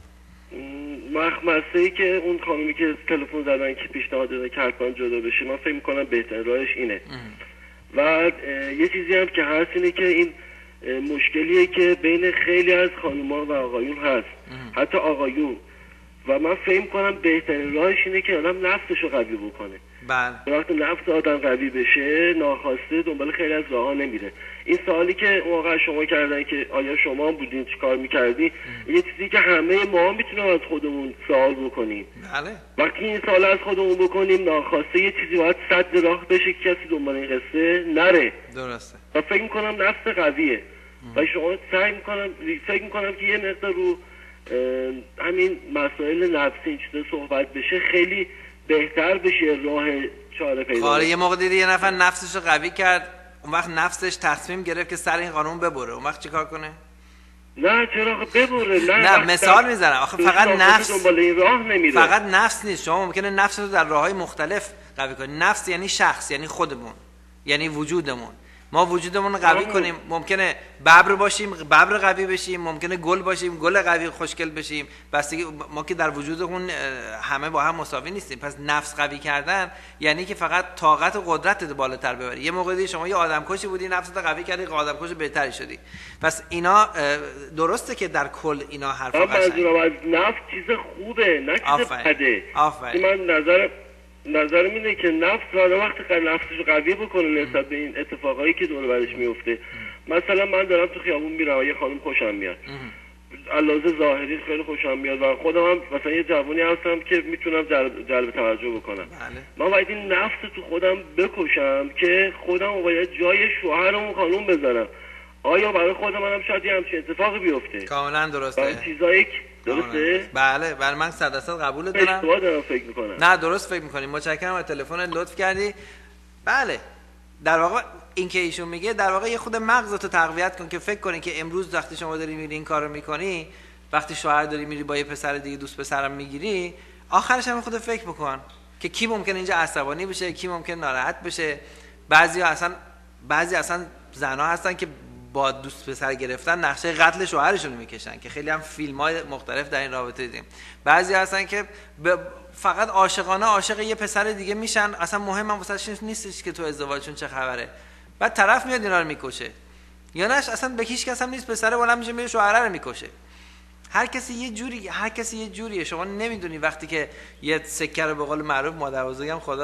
مخمسه‌ای که اون خانومی که تلفن زدن که پیشنهاد دادن که حتما جدا بشه، من فکر می‌کنم بهترین راهش اینه. و یه چیزی هم که هست اینه که این مشکلیه که بین خیلی از خانوما و آقایون هست، حتی آقایون، و من فکر کنم بهترین راهش اینه که آدم نفسشو قوی بکنه. بله. وقتی نفس آدم قوی بشه، ناخواسته دنبال خیلی از راه‌ها نمیره. این سوالی که اون آقا شما کردن که آیا شما بودین چیکار می‌کردی، یه چیزی که همه ما میتونیم از خودمون سوال بکنیم. بله. وقتی این سوال از خودمون بکنیم، ناخواسته یه چیزی باید صد راه بشه که کسی دنبال این قصه نره. درسته. و فکر می‌کنم نفس قویه. و شما سعی می‌کنم فکر می‌کنم که یه مقدار رو همین مسائل نفسی این چیزا صحبت بشه، خیلی بهتر بشه راه چاره پیدا. حالا یه موقع دیدی یه نفر نفسش رو قوی کرد، اون وقت نفسش تصمیم گرفت که سر این قانون ببره، اون وقت چیکار کنه؟ نه چرا ببره؟ نه نه مثال میزنم. آخه فقط نفس دنبال این راه نمیره. فقط نفس نیست، شما ممکنه نفس رو در راههای مختلف قوی کنی. نفس یعنی شخص، یعنی خودمون، یعنی وجودمون. ما وجودمون رو قوی کنیم، ممکنه ببر باشیم، ببر قوی بشیم، ممکنه گل باشیم، گل قوی خوشگل بشیم. بستگی ما که در وجودمون همه با هم مساوی نیستیم. پس نفس قوی کردن یعنی که فقط طاقت و قدرت بالاتر ببری. یه موقعی شما یه آدمکشی بودی، نفست قوی کردی، آدمکش بهتری شدی. پس اینا درسته که در کل اینا حرفا قشنگه. من از نفس چیز خوبه، نه چیز بده. آفرین. من نظر نظرم اینه که نفس رو وقتی که نفسش رو قوی بکنه نسبت به این اتفاقایی که دور برش میفته. مثلا من دارم تو خیابون میرم، یه خانم خوشم میاد، علاوه ظاهری خیلی خوشم میاد و خودم هم مثلا یه جوونی هستم که میتونم جلب, جلب توجه بکنم. بله. من باید این نفس تو خودم بکشم که خودم باید جای شوهرمون خانم بزنم. آیا برای خود منم شاید یه همچین اتفاقی بیفته؟ کاملا درسته. چیزایی درسته؟ بله بله من صد درصد قبول دارم. اشتباه دارم فکر میکنم. نه درست فکر میکنی. متشکرم از تلفنت، لطف کردی. بله در واقع این که ایشون میگه در واقع یه خود مغزتو تقویت کن که فکر کنی که امروز وقتی شما داری میری این کارو میکنی، وقتی شوهر داری میری با یه پسر دیگه دوست پسرم میگیری، آخرش هم خود فکر بکن که کی ممکن اینجا عصبانی بشه، کی ممکن ناراحت بشه. بعضیا اصلا بعضی اصلا زنا هستن که با دوست پسر گرفتن نقشه قتل شوهرشون رو میکشن که خیلی هم فیلم‌های مختلف در این رابطه دیدیم. بعضی هستن که فقط عاشقانه عاشق یه پسر دیگه میشن، اصلا مهم هم واسهشون نیستش که تو ازدواجشون چه خبره. بعد طرف میاد اینا رو میکشه. یا نه اصلا به هیچ کس هم نیست، پسر بالا میشه میره شوهر رو میکشه. هر کسی یه جوری هر کسی یه جوریه. شما نمیدونی وقتی که یه سکه رو به قول معروف مادر بزرگم خدا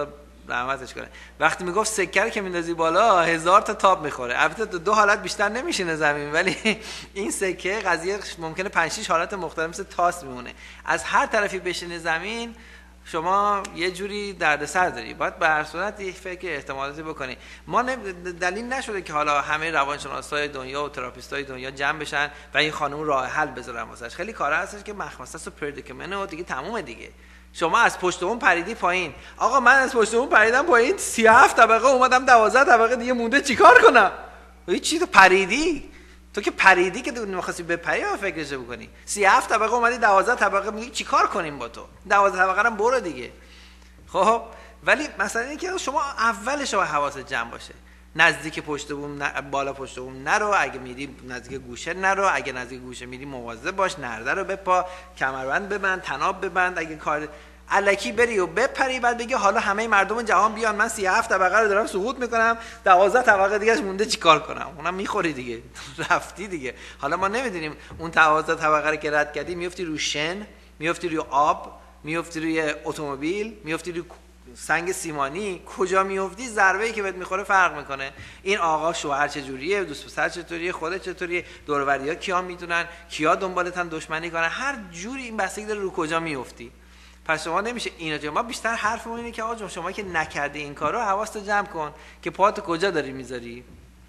رحمتش کنه، وقتی میگفت سکه رو که میندازی بالا هزار تا تاب میخوره. البته دو حالت بیشتر نمیشینه زمین، ولی این سکه قضیه ممکنه پنج شش حالت مختلف مثل تاس میمونه. از هر طرفی بشینه زمین شما یه جوری دردسر داری. باید به هر صورت یک فکر احتمالاتی بکنی. ما دلیل نشده که حالا همه روانشناسای دنیا و تراپیستای دنیا جمع بشن و این خانم راه حل بذارن واسش. خیلی کارا هستش که مخمصه و پردیکمنت و دیگه تمومه دیگه. شما از پشت بوم پریدی پایین. آقا من از پشت بوم پریدم پایین، سی و هفت طبقه اومدم دوازده طبقه دیگه مونده، چیکار کنم؟ هیچ چی، تو پریدی. تو که پریدی که تو می‌خواستی بپری و فکرش بکنی. سی و هفت طبقه اومدی دوازده طبقه، میگی چیکار کنیم با تو؟ دوازده طبقه رو برو دیگه. خب ولی مثلا اینه که شما اولش باید حواست جمع باشه. نزدیک پشت بوم ن... بالا پشت بوم نرو، اگه میری نزدیک گوشه نرو، اگه نزدیک گوشه میری مواظب باش، نرده رو بپا، کمربند ببند، طناب ببند. اگه کار الکی بری و بپری بعد بگی حالا همه مردم جهان بیان من سی و هفت طبقه رو دارم سقوط میکنم، دوازده طبقه دیگهش مونده چیکار کنم؟ اونم میخوری دیگه. رفتی دیگه. حالا ما نمیدونیم اون دوازده طبقه رو که رد کردی میافتی روی شن، میافتی روی آب، میافتی روی اتومبیل، میافتی روی سنگ سیمانی، کجا میافتی ضربه‌ای که بهت میخوره فرق میکنه. این آقا شوهر چجوریه، دوست پسر چطوریه، خودت چطوریه، دور و بریا کیا میدونن، کیا دنبالتن دشمنی کنن، هر جوری این بستگی داره رو کجا میافتی. پس شما نمیشه اینا جو. ما بیشتر حرفمون اینه که آقا شما که نکردی این کارو حواست جمع کن که پات کجا داری میذاری.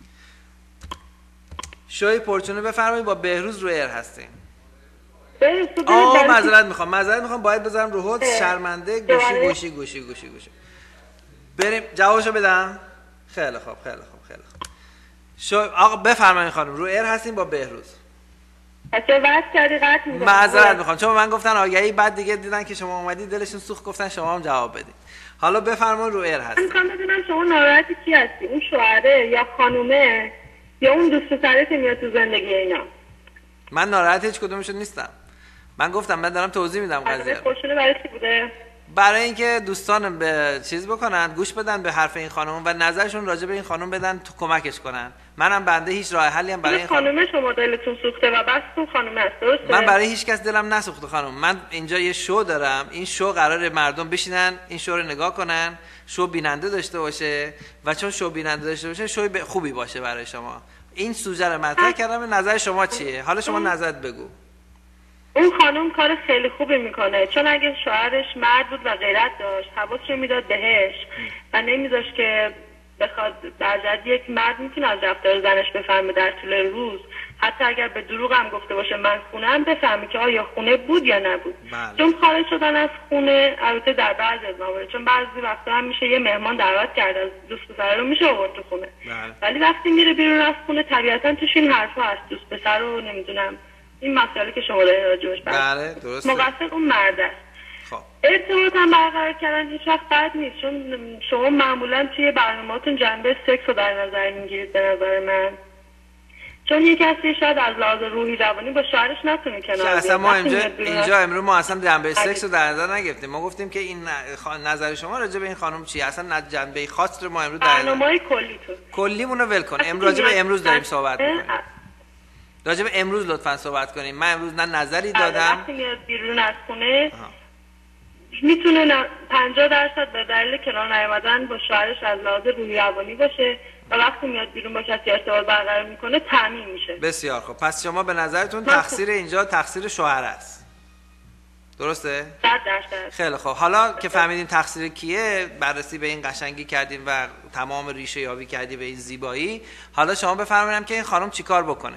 شوی پرچونه بفرمایید. با بهروز رو ایر هستیم. آه معذرت میخوام معذرت میخوام باید بذارم رو هولد. شرمنده. گوشی گوشی گوشی گوشی گوشی بریم جوابشو بدم. خیلی خوب خیلی خوب خیلی خوب. شو آقا بفرمایید خانم، رو ایر هستیم با بهروز. بچه وقت کردی قطع می‌کنم. معذرت میخوام چون من گفتن آگهی، بعد دیگه دیدن که شما اومدید دلشون سوخت، گفتن شما هم جواب بدید. حالا بفرمایید، رو ایر هستیم. من بدونم شما ناراحتی کی هستی؟ اون شوهره یا خانومه یا اون دوست پسره که میاد تو زندگی اینا؟ من ناراحت هیچ کدومشون نیستم. من گفتم من دارم توضیح میدم قضیه. خوشونه برای چی بوده؟ برای اینکه دوستان به چیز بکنن، گوش بدن به حرف این خانم و نظرشون راجع به این خانم بدن، تو کمکش کنن. منم بنده هیچ راه حلی هم برای این خانم خانم شما دلتون سوخته و بس تو خانم هست، درسته؟ من برای هیچ کس دلم نسوخته خانم. من اینجا یه شو دارم، این شو قراره مردم بشینن این شو رو نگاه کنن، شو بیننده داشته باشه و چون شو بیننده داشته باشه شو خوبی باشه برای شما. این سوژه رو مطرح کردم. نظر شما چیه؟ حالا شما نظرت بگو. اون خانم کار خیلی خوبی میکنه، چون اگه شوهرش مرد بود و غیرت داشت حواسش میداد بهش و نمیذاشت که بخواد درجت یک مرد میتونه از رفتار زنش بفهمه در طول روز، حتی اگر به دروغ هم گفته باشه من خونم، بفهمه که آیا خونه بود یا نبود. بله. چون خارج شدن از خونه البته در بعضی از موارد، چون بعضی وقتا هم میشه یه مهمان دعوت کرد از دوست پسر رو میشه آورد تو خونه. بله. ولی وقتی میره بیرون از خونه طبیعتا توش این حرفا هست، دوست پسر رو نمیدونم این مسئله که شما دارین راجعش بله درسته، مقصر اون مرد است. خب ارتباط هم برقرار کردن هیچ وقت بد نیست، چون شما معمولا توی برنامه‌تون جنبه سکس رو در نظر میگیرید به نظر من، چون یک کسی شاید از لحاظ روحی روانی با شوهرش نتونه کنار بیاد. اصلا ما اینجا اینجا امروز ما اصلا جنبه سکس رو در نظر نگرفتیم. ما گفتیم که این نظر شما راجع به این خانم چیه، اصلا جنبه خاص رو ما امروز در برنامه‌های کلی تو کلیمون رو ول کن. امروز راجع به امروز داریم صحبت می‌کنیم. راجع به امروز لطفاً صحبت کنیم. من امروز نه نظری دادم. وقتی میاد بیرون از خونه میتونه پنجاه درصد به دلیل کنار نیامدن با شوهرش از لحاظ روحی روانی باشه و وقتی میاد بیرون با کسی ارتباط برقرار میکنه تعمیم میشه. بسیار خوب. پس شما به نظرتون تقصیر اینجا تقصیر شوهر است، درسته؟ صد درصد. خیلی خوب. حالا که فهمیدیم تقصیر کیه، بررسی به این قشنگی کردیم و تمام ریشه یابی کردیم به این زیبایی، حالا شما بفرمایید که این خانم چیکار بکنه.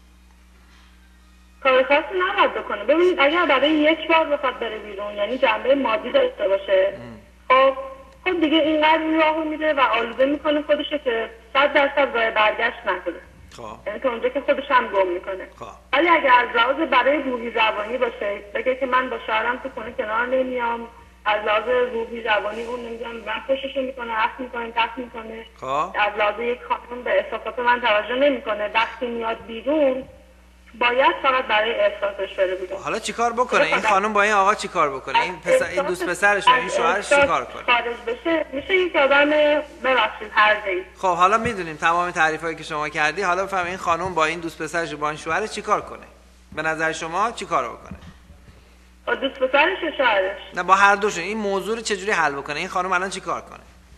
کار خاصی نباید بکنه. ببینید اگر برای یک بار بخواد بره بیرون، یعنی جنبه مادی داشته باشه، خب خب دیگه اینقدر این راهو میده و آلوده میکنه خودشو که صد درصد راه برگشت نکنه. خب یعنی تا اونجا که خودش هم گم میکنه. خب ولی اگر از لحاظ برای روحی روانی باشه، بگه که من با شوهرم تو خونه کنار نمیام، از لحاظ روحی روانی اون نمیدونم من خوششو میکنه، عفو میکنه، تفت میکنه، خب از لحاظ یک خانم به احساسات من توجه نمیکنه، وقتی میاد بیرون باید فقط برای احساسش بره بیرون. حالا چیکار بکنه این خانم با این آقا؟ چیکار بکنه این پسر، این دوست پسرش، این شوهرش چیکار کنه؟ خارج بشه میشه این که آدم ببخشید هرجایی. خب حالا میدونیم تمام تعریفایی که شما کردی، حالا بفهم این خانم با این دوست پسرش با این شوهرش چیکار کنه؟ به نظر شما چیکار بکنه؟ با دوست پسرش یا شوهرش؟ نه با هر دوشون. این موضوع رو چجوری حل بکنه؟ این خانم الان چیکار کنه؟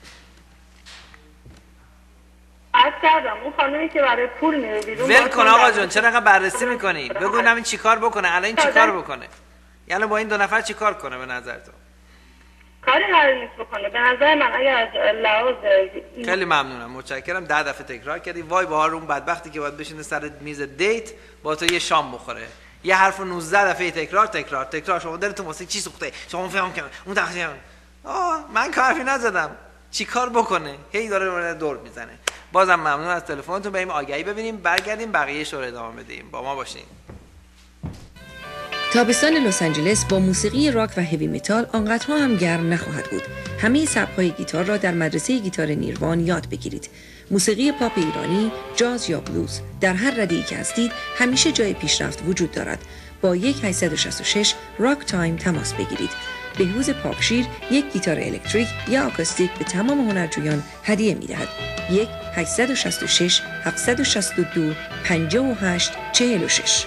کردم اون خانمی که برای پول میره بیرون. ول کن آقا جون، چرا انقدر بررسی میکنی؟ بگو این چیکار بکنه، الان این چیکار بکنه؟ یعنی با این دو نفر چیکار کنه به نظر تو؟ کاری قرار نیست بکنه به نظر من. اگر از لحاظ خیلی ممنونم، متشکرم. ده دفعه تکرار کردی. وای به حال اون بدبختی که باید بشینه سر میز دیت با تو یه شام بخوره. یه حرفو نوزده دفعه تکرار تکرار تکرار. شما دلتون واسه چی سوخته؟ شما فهم کنم اون تقسیم. آه من حرفی نزدم. چیکار بکنه؟ هی داره دور میزنه. بازم ممنون از تلفنتون. بریم آگهی ببینیم، برگردیم بقیه‌اش رو ادامه بدیم. با ما باشین. تابستان لس آنجلس با موسیقی راک و هوی متال آنقدرها هم گرم نخواهد بود. همه سبک‌های گیتار را در مدرسه گیتار نیروان یاد بگیرید. موسیقی پاپ ایرانی، جاز یا بلوز، در هر رده‌ای که هستید همیشه جای پیشرفت وجود دارد. با یک هشت شش شش راک تایم تماس بگیرید. بهروز پاکشیر یک گیتار الکتریک یا آکوستیک به تمام هنرجویان هدیه می‌دهد. یک هشت شش شش هفت شش دو پنج هشت چهار شش.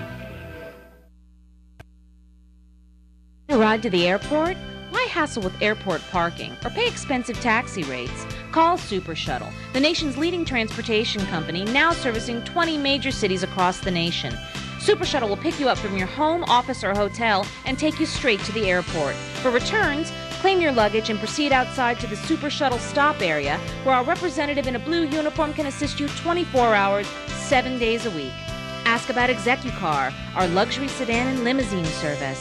Ride to the airport? Why hassle with airport parking or pay expensive taxi rates? Call Super Shuttle, the nation's leading transportation company now servicing twenty major cities across the nation. Super Shuttle will pick you up from your home, office, or hotel and take you straight to the airport. For returns, claim your luggage and proceed outside to the Super Shuttle stop area where our representative in a blue uniform can assist you twenty-four hours, seven days a week. Ask about ExecuCar, our luxury sedan and limousine service.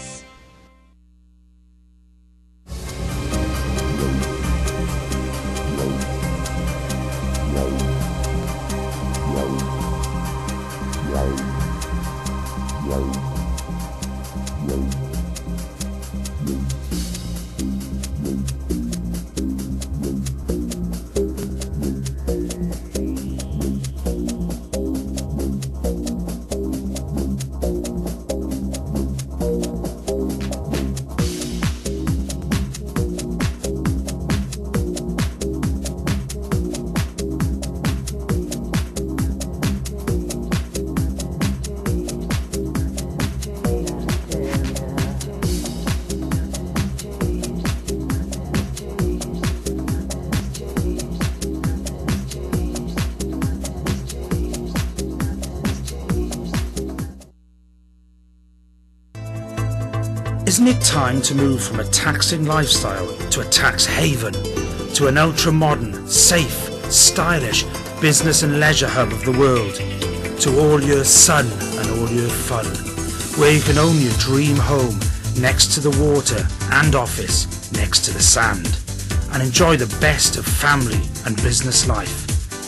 Isn't it time to move from a taxing lifestyle to a tax haven, to an ultra-modern, safe, stylish business and leisure hub of the world, to all your sun and all your fun, where you can own your dream home next to the water and office next to the sand, and enjoy the best of family and business life.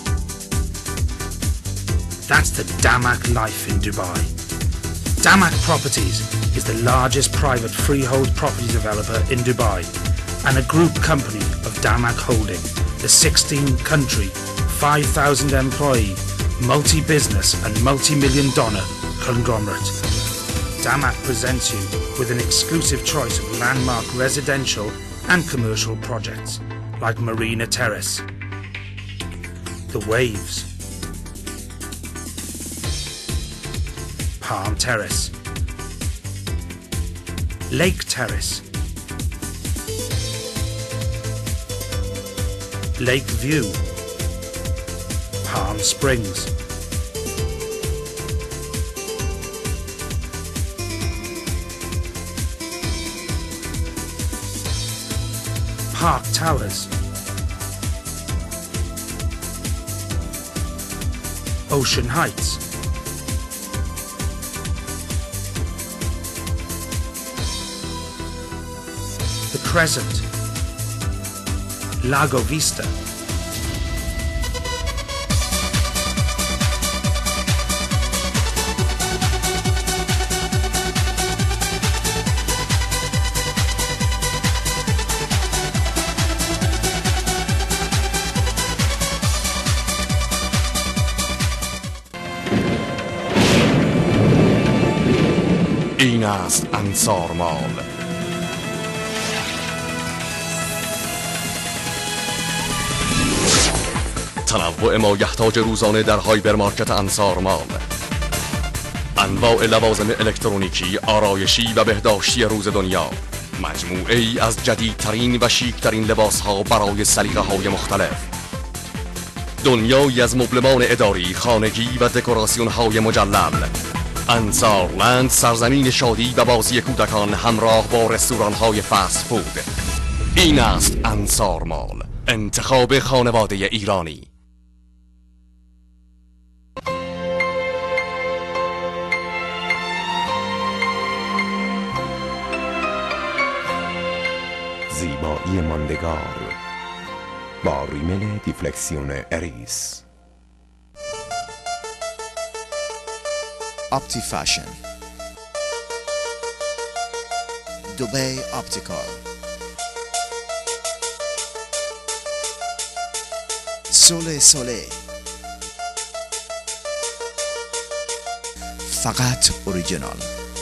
That's the Damac life in Dubai. Damac Properties is the largest private freehold property developer in Dubai and a group company of Damac Holding, the sixteen country, five thousand employee, multi-business and multi-million dollar conglomerate. Damac presents you with an exclusive choice of landmark residential and commercial projects like Marina Terrace, The Waves, Palm Terrace, Lake Terrace, Lake View, Palm Springs, Park Towers, Ocean Heights, The Crescent, Lago Vista, این است انصار مال. تنوع مایحتاج روزانه در هایپرمارکت انصار مال. انواع لوازم الکترونیکی، آرایشی و بهداشتی روز دنیا. مجموعه ای از جدیدترین و شیکترین لباس ها برای سلیقه های مختلف. دنیایی از مبلمان اداری، خانگی و دکوراسیون های مجلل. انصارلند، سرزمین شادی و بازی کودکان همراه با رستوران های فست فود. این است انصار مال، انتخاب خانواده ایرانی. زیبایی ماندگار با ریمل دیفلکسیون اریس. آپتی فاشن، دبی آپتیکال، سوله سوله، فقط اوریجینال.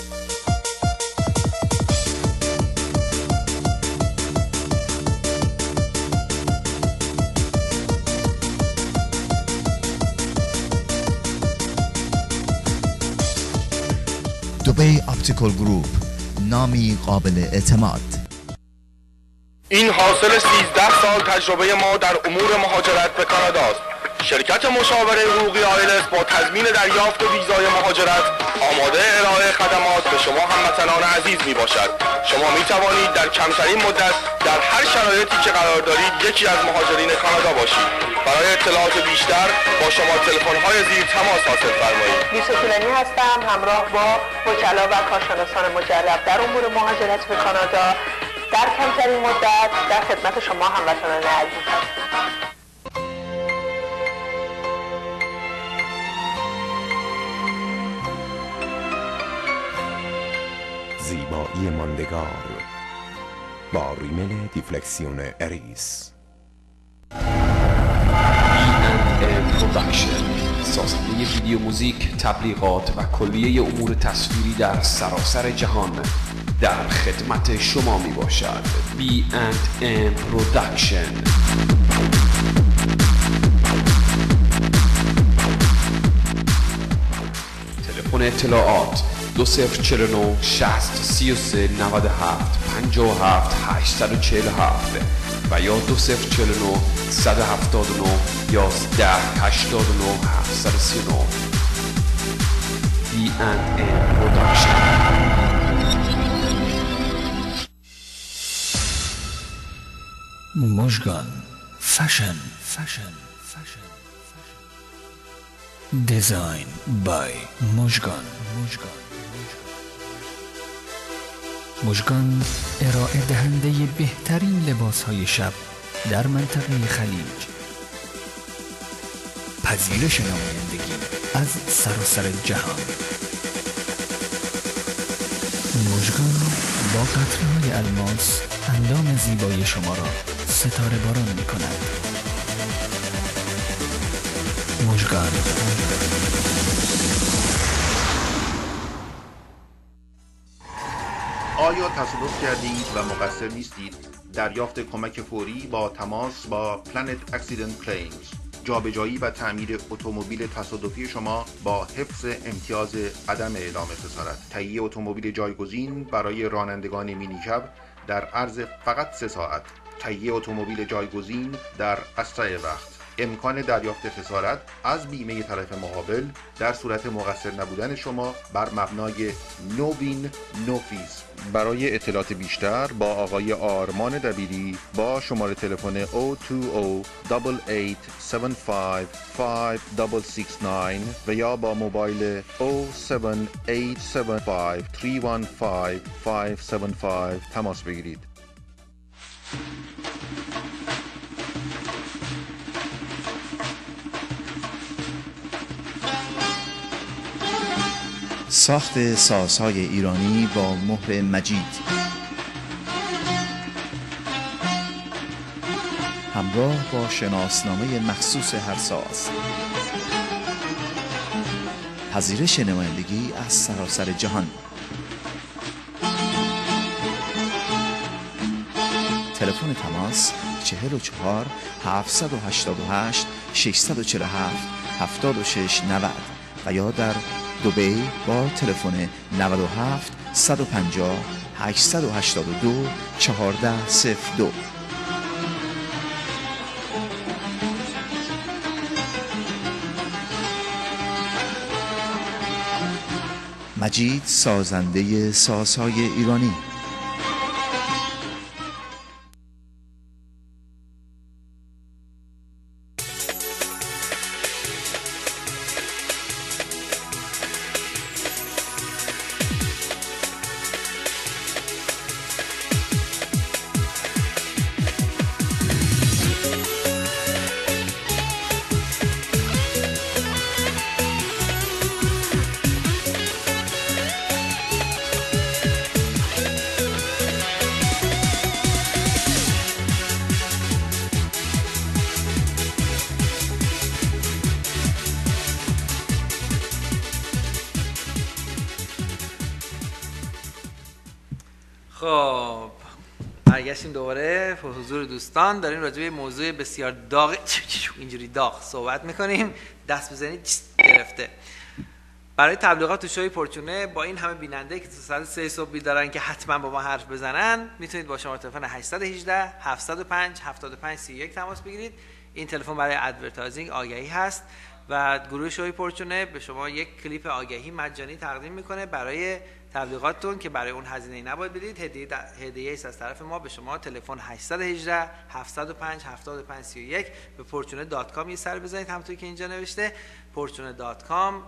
دبی آپتیکال گروپ، نامی قابل اعتماد. این حاصل سیزده سال تجربه ما در امور مهاجرت به کانادا است. شرکت مشاوره حقوقی آیلس با تضمین دریافت ویزای مهاجرت آماده ارائه خدمات به شما هموطنان عزیز می باشد. شما می توانید در کمترین مدت در هر شرایطی که قرار دارید یکی از مهاجرین کانادا باشید. برای اطلاعات بیشتر با شما تلفن‌های زیر تماس حاصل فرمایید. یوسف طولانی هستم، همراه با وکلا و کارشناسان مجرب در امور مهاجرت به کانادا در کمترین مدت در خدمت شما هموطنان عزیز هستم. زیبایی ماندگار با ریمل دیفلکسیون اریس. پروداکشن، سازنده ویدیو موزیک، تبلیغات و کلیه امور تصویری در سراسر جهان در خدمت شما می باشد. بی اند ام پروداکشن. تلفن اطلاعات دو صفر چهل و نه شصت سی و سه نود و هفت پنجاه و هفت هشتصد و چهل و هفت و یا دو صفر چهل و نه صد و هفتاد و نه یازده هشتاد و نه هفتصد و سی و نه. بی اند ام پروداکشن. مژگان فشن فشن فشن دیزاین بای مژگان مژگان مژگان ارائه دهنده بهترین لباس های شب در منطقه خلیج. پذیرش نمایندگی از سراسر جهان. مژگان با قطره های الماس اندام زیبای شما را ستاره باران می کند. مژگان. آیا تصادف کردید و مقصر نیستید؟ دریافت کمک فوری با تماس با پلنت اکسیدنت کلیمز. جابجایی و تعمیر اتومبیل تصادفی شما با حفظ امتیاز عدم اعلام خسارت. تهیه اتومبیل جایگزین برای رانندگان مینیکب در عرض فقط سه ساعت. تهیه اتومبیل جایگزین در اسرع وقت. امکان دریافت خسارت از بیمه طرف مقابل در صورت مقصر نبودن شما بر مبنای نو وین نو فیز. برای اطلاعات بیشتر با آقای آرمان دبیری با شماره تلفن صفر دو صفر هشت هشت هفت پنج پنج شش شش نه و یا با موبایل صفر هفت هشت هفت پنج سه یک پنج پنج هفت پنج تماس بگیرید. ساخت سازهای ایرانی با مهر مجید، همراه با شناسنامه مخصوص هر ساز. پذیرش نمایندگی از سراسر جهان. تلفن تماس چهل و چهار هفتصد و هشتاد و هشت ششصد و چهل و هفت هفتاد و شش نود و یا در دبی با تلفن نود و هفت صد و پنجاه هشتصد و هشتاد و دو چهارده صفر دو. مجید سازنده سازهای ایرانی. خب برگشتیم دوباره به حضور دوستان. داریم راجع به موضوع بسیار داغ اینجوری داغ صحبت میکنیم. دست بزنید گرفته. برای تبلیغات تو شوی پورچونه با این همه بیننده که تو ساعت سه صبح بیدارن که حتما با ما حرف بزنن، میتونید با شماره تلفن هشت یک هشت هفت صفر پنج هفت پنج سه یک تماس بگیرید. این تلفن برای ادورتایزینگ آگهی هست و گروه شوی پورچونه به شما یک کلیپ آگهی مجانی تقدیم میکنه برای تبلیغاتتون که برای اون هزینه‌ای نباید بدید. هدیه هدیه است از طرف ما به شما. تلفن هشت یک هشت هفت صفر پنج هفت پنج سه یک. به پورچونه دات کام یه سر بزنید همونطور که اینجا نوشته پورچونه دات کام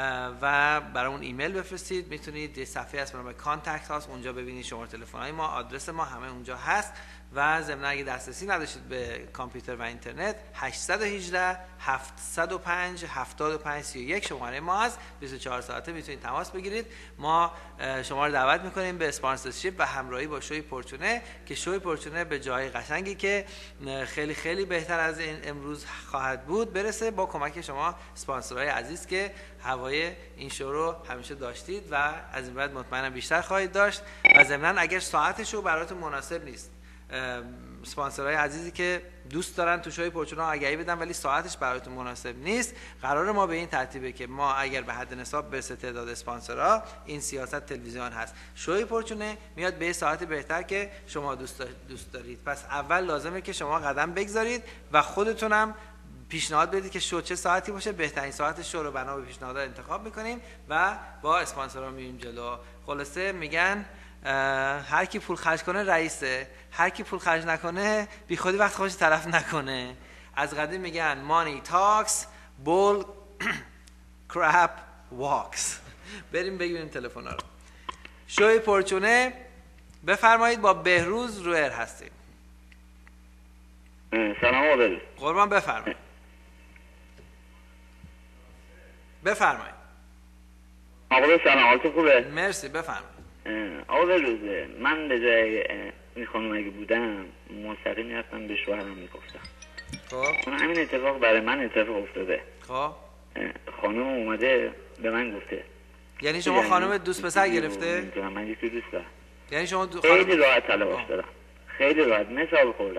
و برای اون ایمیل بفرستید. میتونید یه صفحه هست به نام کانتکت هاست، اونجا ببینید شماره تلفن‌های ما، آدرس ما همه اونجا هست و ضمن اگه دسترسی نداشتید به کامپیوتر و اینترنت هشت یک هشت هفت صفر پنج هفت پنج سه یک شماره ما هست. بیست و چهار ساعته میتونید تماس بگیرید. ما شما رو دعوت میکنیم به اسپانسرشیپ و همراهی با شوی پورچونه که شوی پورچونه به جای قشنگی که خیلی خیلی بهتر از این امروز خواهد بود برسه با کمک شما اسپانسرهای عزیز که هوای این شو رو همیشه داشتید و از این بعد مطمئنم بیشتر خواهید داشت. و ضمن اگر ساعتش رو براتون مناسب نیست، اسپانسرهای عزیزی که دوست دارن تو شوی پورچونه آگهی بدن ولی ساعتش براتون مناسب نیست، قرار ما به این ترتیبه که ما اگر به حد نصاب برسه تعداد اسپانسرها، این سیاست تلویزیون هست. شوی پورچونه میاد به ساعت بهتر که شما دوست دوست دارید. پس اول لازمه که شما قدم بگذارید و خودتونم پیشنهاد بدید که شو چه ساعتی باشه. بهترین ساعت شو رو بنا به پیشنهاد انتخاب میکنیم و با اسپانسرها میریم جلو. خلاصه میگن هر کی پول خرج کنه رئیسه، هر کی پول خرج نکنه بی خودی وقت خودش طرف نکنه. از قدیم میگن money talks bull crap walks. بریم بگیریم تلفن رو. شوی پورچونه بفرمایید. با بهروز رو ایر هستیم. سلام آقا. قربان بفرمایید. بفرمایید. آقا سلام، حالتون خوبه؟ مرسی، بفرمایید. آقا روزه من به جای این خانم اگه بودم مستقیم میرفتم به شوهرم میگفتم. خب اون همین اتفاق برای من اتفاق افتاده. خب خانم اومده به من گفته. یعنی شما خانم دوست پسر گرفته؟ من یکی دوست دارم. یعنی شما دو خیلی خانم... راحت تلاش دارم. خیلی راحت مثال خوردم.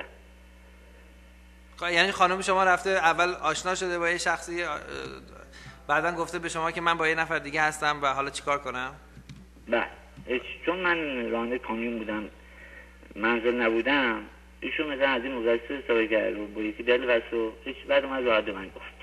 یعنی خانم شما رفته اول آشنا شده با یه شخصی، بعداً گفته به شما که من با یه نفر دیگه هستم و حالا چیکار کنم؟ بله، چون من راننده کامیون بودم، منزل نبودم، ایشون مثلا از این مقایسه استفاده کرد و با یکی دل واسو هیچ بعد من راحت من گفت.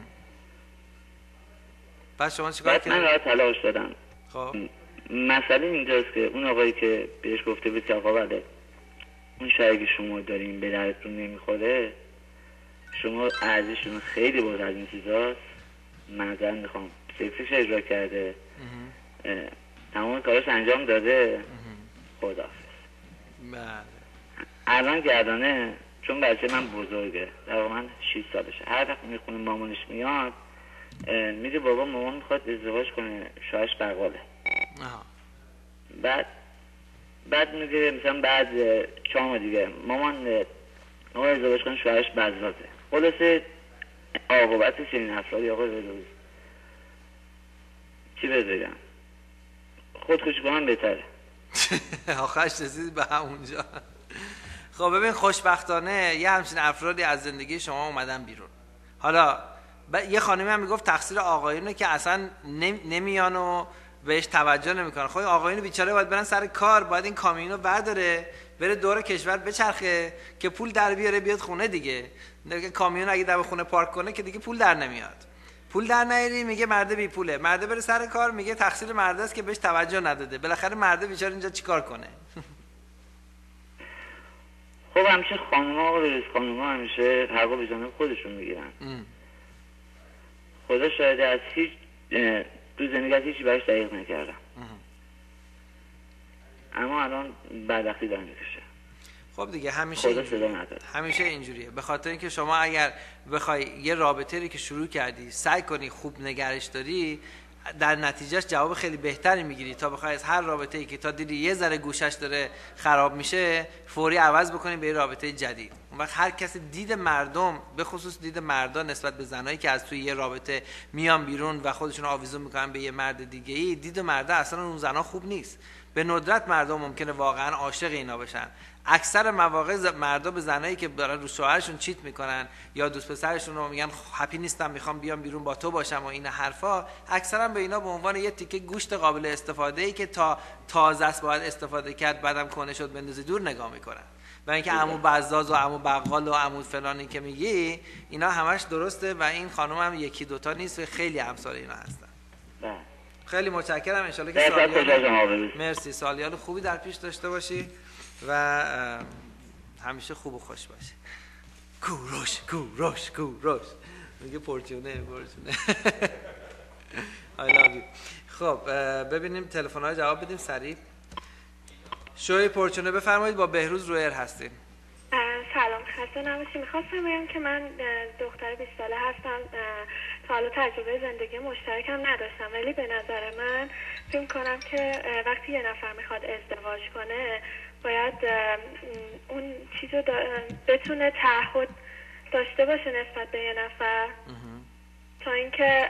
بعد شما چیکار کردید؟ من راحت تلاش دادم. خب مسئله اینجاست که اون آقایی که بهش گفته بود که آقا بله اون شایی که شما داریم به درتون نمیخوره، شما ارزششون خیلی باز از این چیزاست، معذرت میخوام سیفش اجرا کرده، تمام کارش انجام داده، خداحافظ. بله. الان گردانه چون بچه من بزرگه، در واقع من شش سالشه، هر وقت میخونه مامانش میاد میگه بابا مامان میخواد ازدواج کنه، شوهرش بقاله. بعد بعد میگه مثلا بعد چهار ماه دیگه مامان آقا ازدواج کنه، شوهرش بزازه. خلاصه عاقبتش این افرادی آقا روز چی بگم، خودکشی کنم بهتره. آخرش رسید به همونجا. خب ببین، خوشبختانه یه همچین افرادی از زندگی شما اومدن بیرون. حالا ب... یه خانمی هم میگفت تقصیر آقایونه که اصلا نم... نمیان و بهش توجه نمیکنن. خب آقایون بیچاره باید برن سر کار، باید این کامیونو برداره بره دور کشور بچرخه که پول در بیاره بیاد خونه دیگه. دیگه کامیون اگه در خونه پارک کنه که دیگه پول در نمیاد. پول در نیاری میگه مرد بی پوله، مرد بره سر کار میگه تقصیر مرد است که بهش توجه نداده. بالاخره مرد بیچاره اینجا چیکار کنه؟ خب همیشه خانوما و رئیس خانوما همیشه حق و بجانب خودشون میگیرن. خدا شاهده از هیچ تو زندگی از هیچی برش دقیق نکردم، اما الان بدبختی داره میکشه. خب دیگه همیشه اینجوریه. همیشه اینجوریه، به خاطر اینکه شما اگر بخوای یه رابطه‌ای که شروع کردی سعی کنی خوب نگرش داری، در نتیجهش جواب خیلی بهتری میگیری تا بخوای از هر رابطه‌ای که تا دیدی یه ذره گوشش داره خراب میشه فوری عوض بکنی به یه رابطه جدید. اون وقت هر کسی دید مردم، به خصوص دید مردا نسبت به زنایی که از توی یه رابطه میان بیرون و خودشون آویزون میکنن به یه مرد دیگه‌ای، دید مردا اصلا اون زنا خوب نیست. به ندرت مردم ممکنه واقعا عاشق اینا بشن. اکثر مواقع مردا به زنایی که دارن رو شوهرشون چیت میکنن یا دوست پسرشون رو میگن هپی نیستم میخوام بیام بیرون با تو باشم و این حرفا، اکثرا به اینا به عنوان یه تیکه گوشت قابل استفاده ای که تا تازه است باید استفاده کرد بعدم کنه شد بندازی دور نگاه میکنن. و اینکه عمو بزاز و عمو بقال و عمو فلانی که میگی اینا همش درسته و این خانم هم یکی دوتا نیست و خیلی امثال اینا هستن. خیلی متشکرم، ان شاءالله که سالیان مرسی سالیان خوبی در پیش داشته باشی و همیشه خوب و خوش باشی. کوروش کوروش کوروش میگه پورچونه پورچونه. I love you. خب ببینیم تلفن‌ها جواب بدیم سریع. شوی پورچونه بفرمایید، با بهروز رویر هستین. سلام، خسته نباشید. میخواستم بگم که من دختر بیست ساله هستم، تا حالا تجربه زندگی مشترکم نداشتم، ولی به نظر من فکر کنم که وقتی یه نفر میخواد ازدواج کنه باید اون چیزو بتونه تعهد داشته باشه نسبت به یه نفر تا اینکه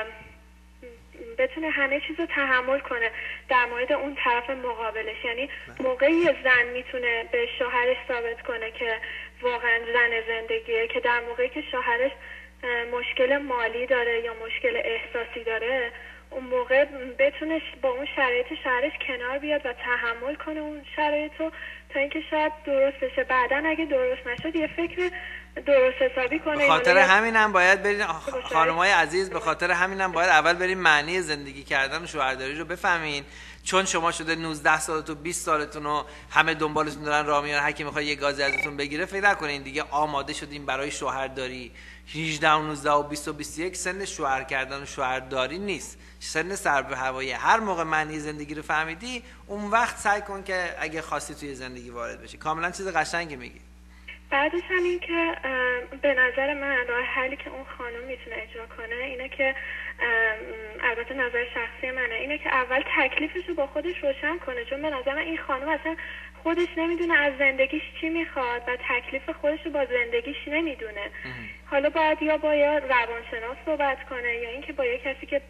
بتونه همه چیزو تحمل کنه در مورد اون طرف مقابلش. یعنی موقعی یه زن میتونه به شوهرش ثابت کنه که واقعا زن زندگیه، که در موقعی که شوهرش مشکل مالی داره یا مشکل احساسی داره اون موقع بتونه با اون شرایط شوهرش کنار بیاد و تحمل کنه اون شرایطو تا اینکه شاید درست بشه. بعداً اگه درست نشد یه فکر درست حسابی کنه. به خاطر همینم باید برین خانمای عزیز، به خاطر همینم باید اول بریم معنی زندگی کردن و شوهرداری رو بفهمین. چون شما شده نوزده سالتون بیست سالتون و همه دنبالتون دارن راه میرن، هر کی میخواد یه گازی ازتون بگیره، فکر نکنین دیگه آماده شدین برای شوهرداری. هجده و نوزده و بیست و بیست و یک سن شوهر کردن و شوهرداری نیست، سن سر به هوایی. هر موقع معنی زندگی رو فهمیدی اون وقت سعی کن که اگه خواستی توی زندگی وارد بشی. کاملا چیز قشنگی میگی. بعدش هم این که به نظر من راه حلی که اون خانم میتونه اجرا کنه اینه که، البته نظر شخصی منه، اینه که اول تکلیفش رو با خودش روشن کنه. چون به نظر من این خانم اصلا خودش نمیدونه از زندگیش چی میخواد و تکلیف خودش رو با زندگیش نمیدونه. حالا باید یا با یه روانشناس صحبت کنه یا اینکه با یه کسی که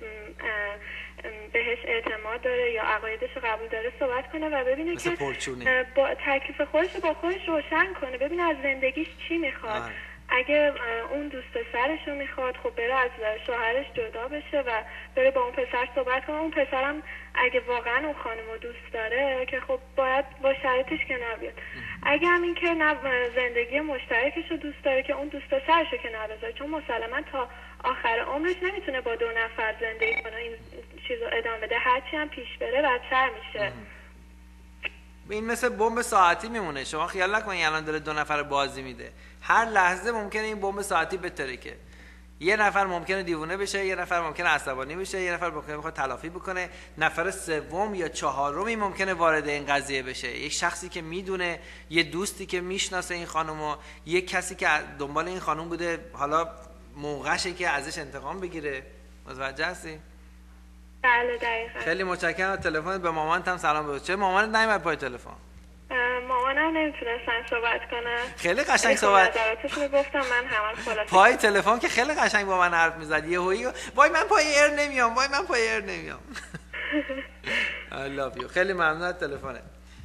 بهش اعتماد داره یا عقایدش رو قبول داره صحبت کنه و ببینه که با تکلیف خودش رو با خودش روشن کنه، ببینه از زندگیش چی میخواد. آه. اگه اون دوست پسرش رو میخواد خب بره از شوهرش جدا بشه و بره با اون پسر صحبت کنه. اون پسرم اگه واقعا اون خانم رو دوست داره که خب باید با شرایطش کنار بیاد. اگه هم این که نه زندگی مشترکش رو دوست داره که اون دوست پسرش رو کنار بذاره، چون مسلما تا آخر عمرش نمیتونه با دو نفر زندگی کنه، این چیزو ادامه بده. هرچی هم پیش بره بدتر میشه. این مثل بمب ساعتی میمونه. شما خیال نکنید الان داره دو نفر بازی میده، هر لحظه ممکنه این بمب ساعتی بترکه. یه نفر ممکنه دیوونه بشه، یه نفر ممکنه عصبانی بشه، یه نفر ممکنه بخواد تلافی بکنه، نفر سوم یا چهارمی ممکنه وارد این قضیه بشه. یک شخصی که میدونه، یه دوستی که میشناسه این خانومو، یه کسی که دنبال این خانوم بوده، حالا موقعشه که ازش انتقام بگیره. متوجه هستی؟ بله دقیقاً. خیلی متشکرم از تلفنت. به مامانت هم سلام بگو. چه مامانت نمیاد پای تلفن؟ مامانم نمیتونستن صحبت کنن. خیلی قشنگ صحبت. نظراتشون گفتم من همون خلاصه. پای تلفن که خیلی قشنگ با من حرف میزد. یهویی وای من پای ایر نمیام، وای من پای ایر نمیام. I love you. خیلی ممنون از تلفنت.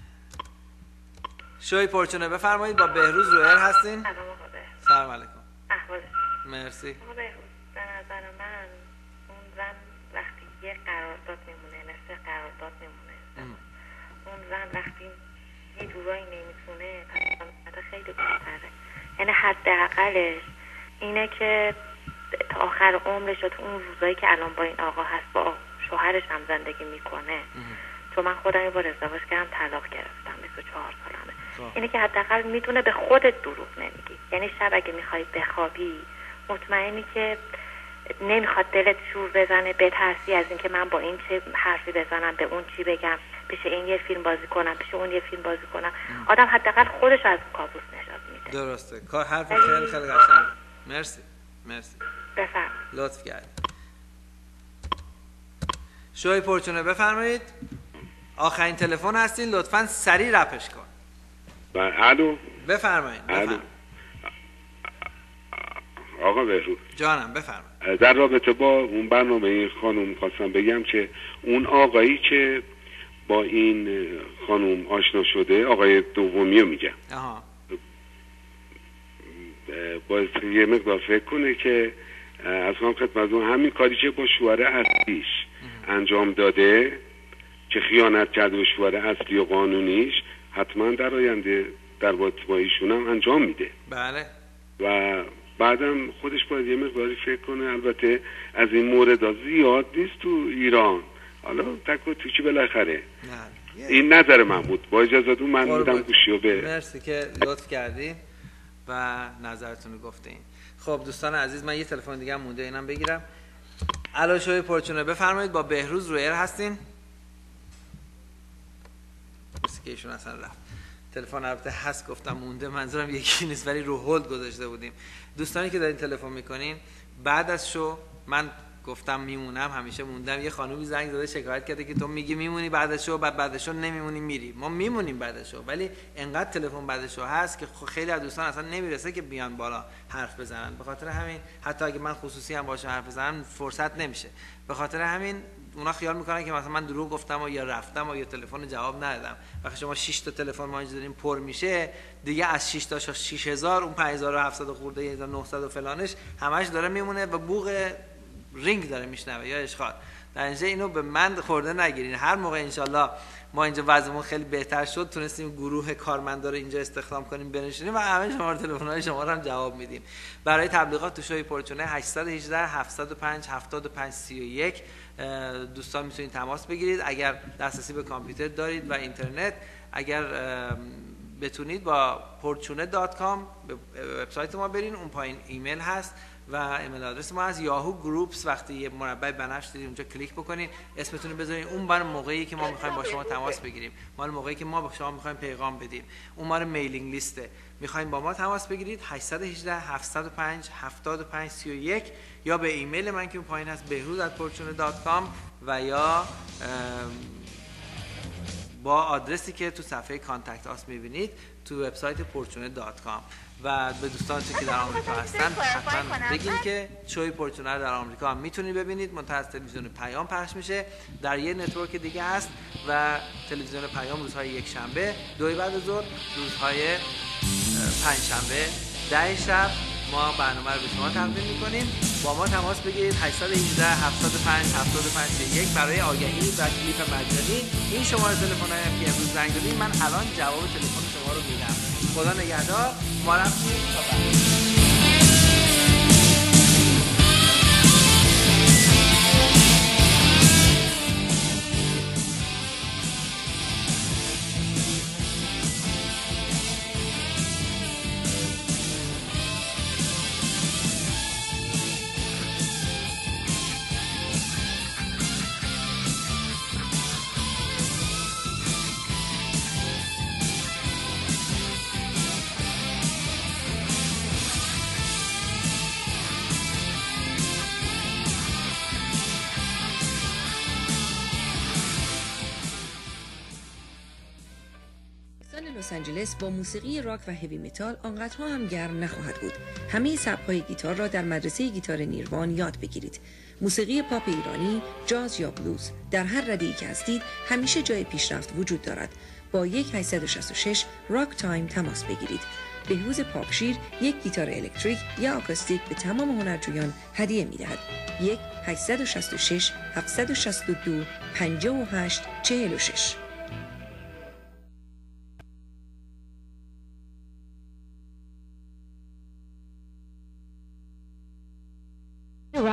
شوی پورچونه بفرمایید، با بهروز رویر هستین. سلام آقا بهروز. سلام علیکم. احوالت؟ مرسی. آقا بهروز به نظر من اون زن وقتی یه قرارداد میمونه مثل قرارداد میمونه. اون زن وقتی یه جورایی نمیتونه پس خیلی بهتره. یعنی حداقلش اینه که تا تا آخر عمرش و تو اون روزایی که الان با این آقا هست با شوهرش هم زندگی میکنه، چون من خودم یه بار ازدواج کردم طلاق گرفتم بیست و چهار سالمه، اینه که حداقل میدونه به خودت دروغ نمیگی. یعنی شب اگه میخوای بخوابی مطمئنی که نمیخواد دلت شور بزنه، بترسی از اینکه من با این چه حرفی بزنم، به اون چی بگم، پیش این یه فیلم بازی کنم، پیش اون یه فیلم بازی کنم. آدم حداقل خودش از اون کابوس نجات میده. درسته. کار حرف خیلی خیلی قشنگ. مرسی. مرسی. بفرمایید. لطف کردید. شوی پرچونه بفرمایید. آخرین تلفن هستین، لطفاً سریع رپش کن. الو. بفرمایید. الو. آقا بهروز جانم بفرمایید. در رابطه با اون برنامه این خانم خواستم بگم که اون آقایی که با این خانم آشنا شده، آقای دومی رو میگم، آها، باید یه مقدار فکر کنه که از هم خدمت اون همین کاری که با شوهر اصلیش انجام داده که خیانت کرده به شوهر اصلی و قانونیش، حتما در آینده در با ایشون هم انجام میده. بله. و بعدم خودش باید یه مقداری فکر کنه. البته از این مورد زیاد نیست تو ایران، حالا تک و توچی بالاخره. نه. این نظر من بود. با اجازهتون من میدم گوشیو به. مرسی که لطف کردی و نظرتون رو گفتین. خب دوستان عزیز، من یه تلفن دیگه هم مونده، اینم بگیرم. الو شوی پرچونه بفرمایید. با بهروز رویر هستین؟ مثل که ایشون اصلا رفت. تلفن البته هست، گفتم مونده، منظورم یکی نیست ولی رو هولد گذاشته بودیم. دوستانی که دارین تلفن میکنین بعد از شو، من گفتم میمونم، همیشه موندم. یه خانومی زنگ زده شکایت کرده که تو میگی میمونی بعد از شو، بعد بعد از شو نمیمونی میری. ما میمونیم بعد از شو، ولی انقدر تلفن بعد از شو هست که خیلی از دوستان اصلا نمیرسه که بیان بالا حرف بزنن. به خاطر همین حتی اگه من خصوصی هم باشه حرف بزنم فرصت نمیشه. به خاطر همین اونا خیال میکنن که مثلا من دروغ گفتم و یا رفتم و یا تلفن جواب ندادم. وقتی شما شش تا تلفن ما اینجا داریم پر میشه دیگه، از شش تا شش هزار اون پنج هزار و هفتصد خورده هزار و نهصد و فلانش همش داره میمونه و بوق رینگ داره میشنوه یا اشغال. در اینجا اینو به من خورده نگیرین. هر موقع انشالله ما اینجا وضعمون خیلی بهتر شد، تونستیم گروه کارمندا رو اینجا استخدام کنیم بنشینیم و همه شماره تلفن‌های شما رو هم جواب میدیم. برای تبلیغات تو شوی پرچونه هشت یک هشت هفت صفر پنج هفت پنج سه یک دوستان میتونید تماس بگیرید. اگر دسترسی به کامپیوتر دارید و اینترنت، اگر بتونید با پورچونه دات کام به وبسایت ما برین، اون پایین ایمیل هست و ایمیل آدرس ما از یاهو گروپس. وقتی یه مربع بنفش دیدید اونجا کلیک بکنید، اسمتون رو بذارید. اون بار موقعی که ما میخوایم با شما تماس بگیریم، مال موقعی که ما با شما میخوایم پیغام بدیم، اون مال میلینگ لیسته. میخوایم با ما تماس بگیرید هشت یک هشت هفت صفر پنج هفت پنج سه یک یا به ایمیل من که اون پایین هست بهروز ات پورچونه دات کام و یا با آدرسی که تو صفحه کانتکت آس میبینید تو وبسایت پورچونه دات کام. و به دوستانتون که در آمریکا هستن حتما بگین که شوی پورچونه رو در آمریکا هم میتونید ببینید. منتها از تلویزیون پیام پخش میشه، در یه نتورک دیگه هست و تلویزیون پیام روزهای یک شنبه دوی بعد از ظهر، روزهای پنج شنبه ده شب ما برنامه رو به شما تقدیم میکنیم. با ما تماس بگیرید هشت یک هشت هفت صفر پنج هفت پنج سه یک برای آگهی و کلیپ مجانی. این شماره تلفن هایی که امروز زنگ دادید من الان جواب تلفن شما رو میدم. خدا نگهدار. ما رفتیم تا بعد. لس آنجلس با موسیقی راک و هیوی متال آنقدرها هم گرم نخواهد بود. همه سبک‌های گیتار را در مدرسه گیتار نیروان یاد بگیرید. موسیقی پاپ ایرانی، جاز یا بلوز، در هر رده‌ای که هستید همیشه جای پیشرفت وجود دارد. با یک هشت شش شش راک تایم تماس بگیرید. بهروز پاپشیر یک گیتار الکتریک یا آکوستیک به تمام هنرجویان هدیه می‌دهد. یک هشت شش شش هفت شش دو پنج هشت چهار شش.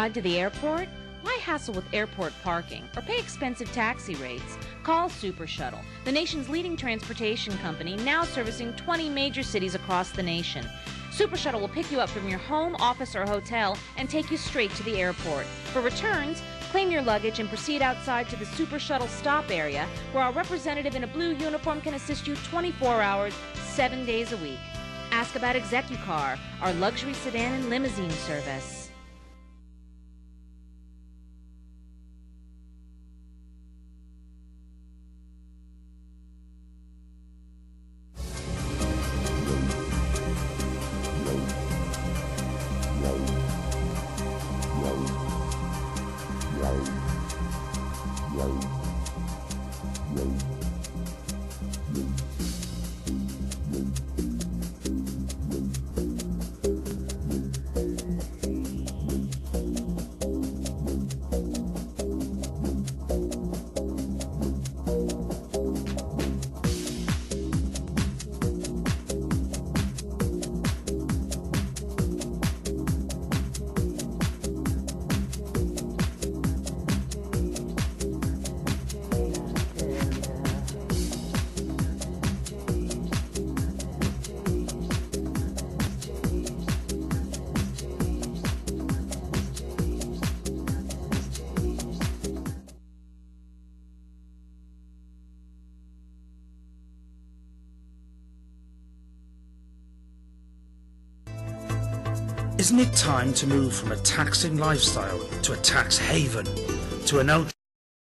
ride to the airport? Why hassle with airport parking or pay expensive taxi rates? Call Super Shuttle, the nation's leading transportation company, now servicing twenty major cities across the nation. Super Shuttle will pick you up from your home, office, or hotel and take you straight to the airport. For returns, claim your luggage and proceed outside to the Super Shuttle stop area, where our representative in a blue uniform can assist you twenty-four hours, seven days a week. Ask about ExecuCar, our luxury sedan and limousine service. Isn't it time to move from a taxing lifestyle to a tax haven, to an ultra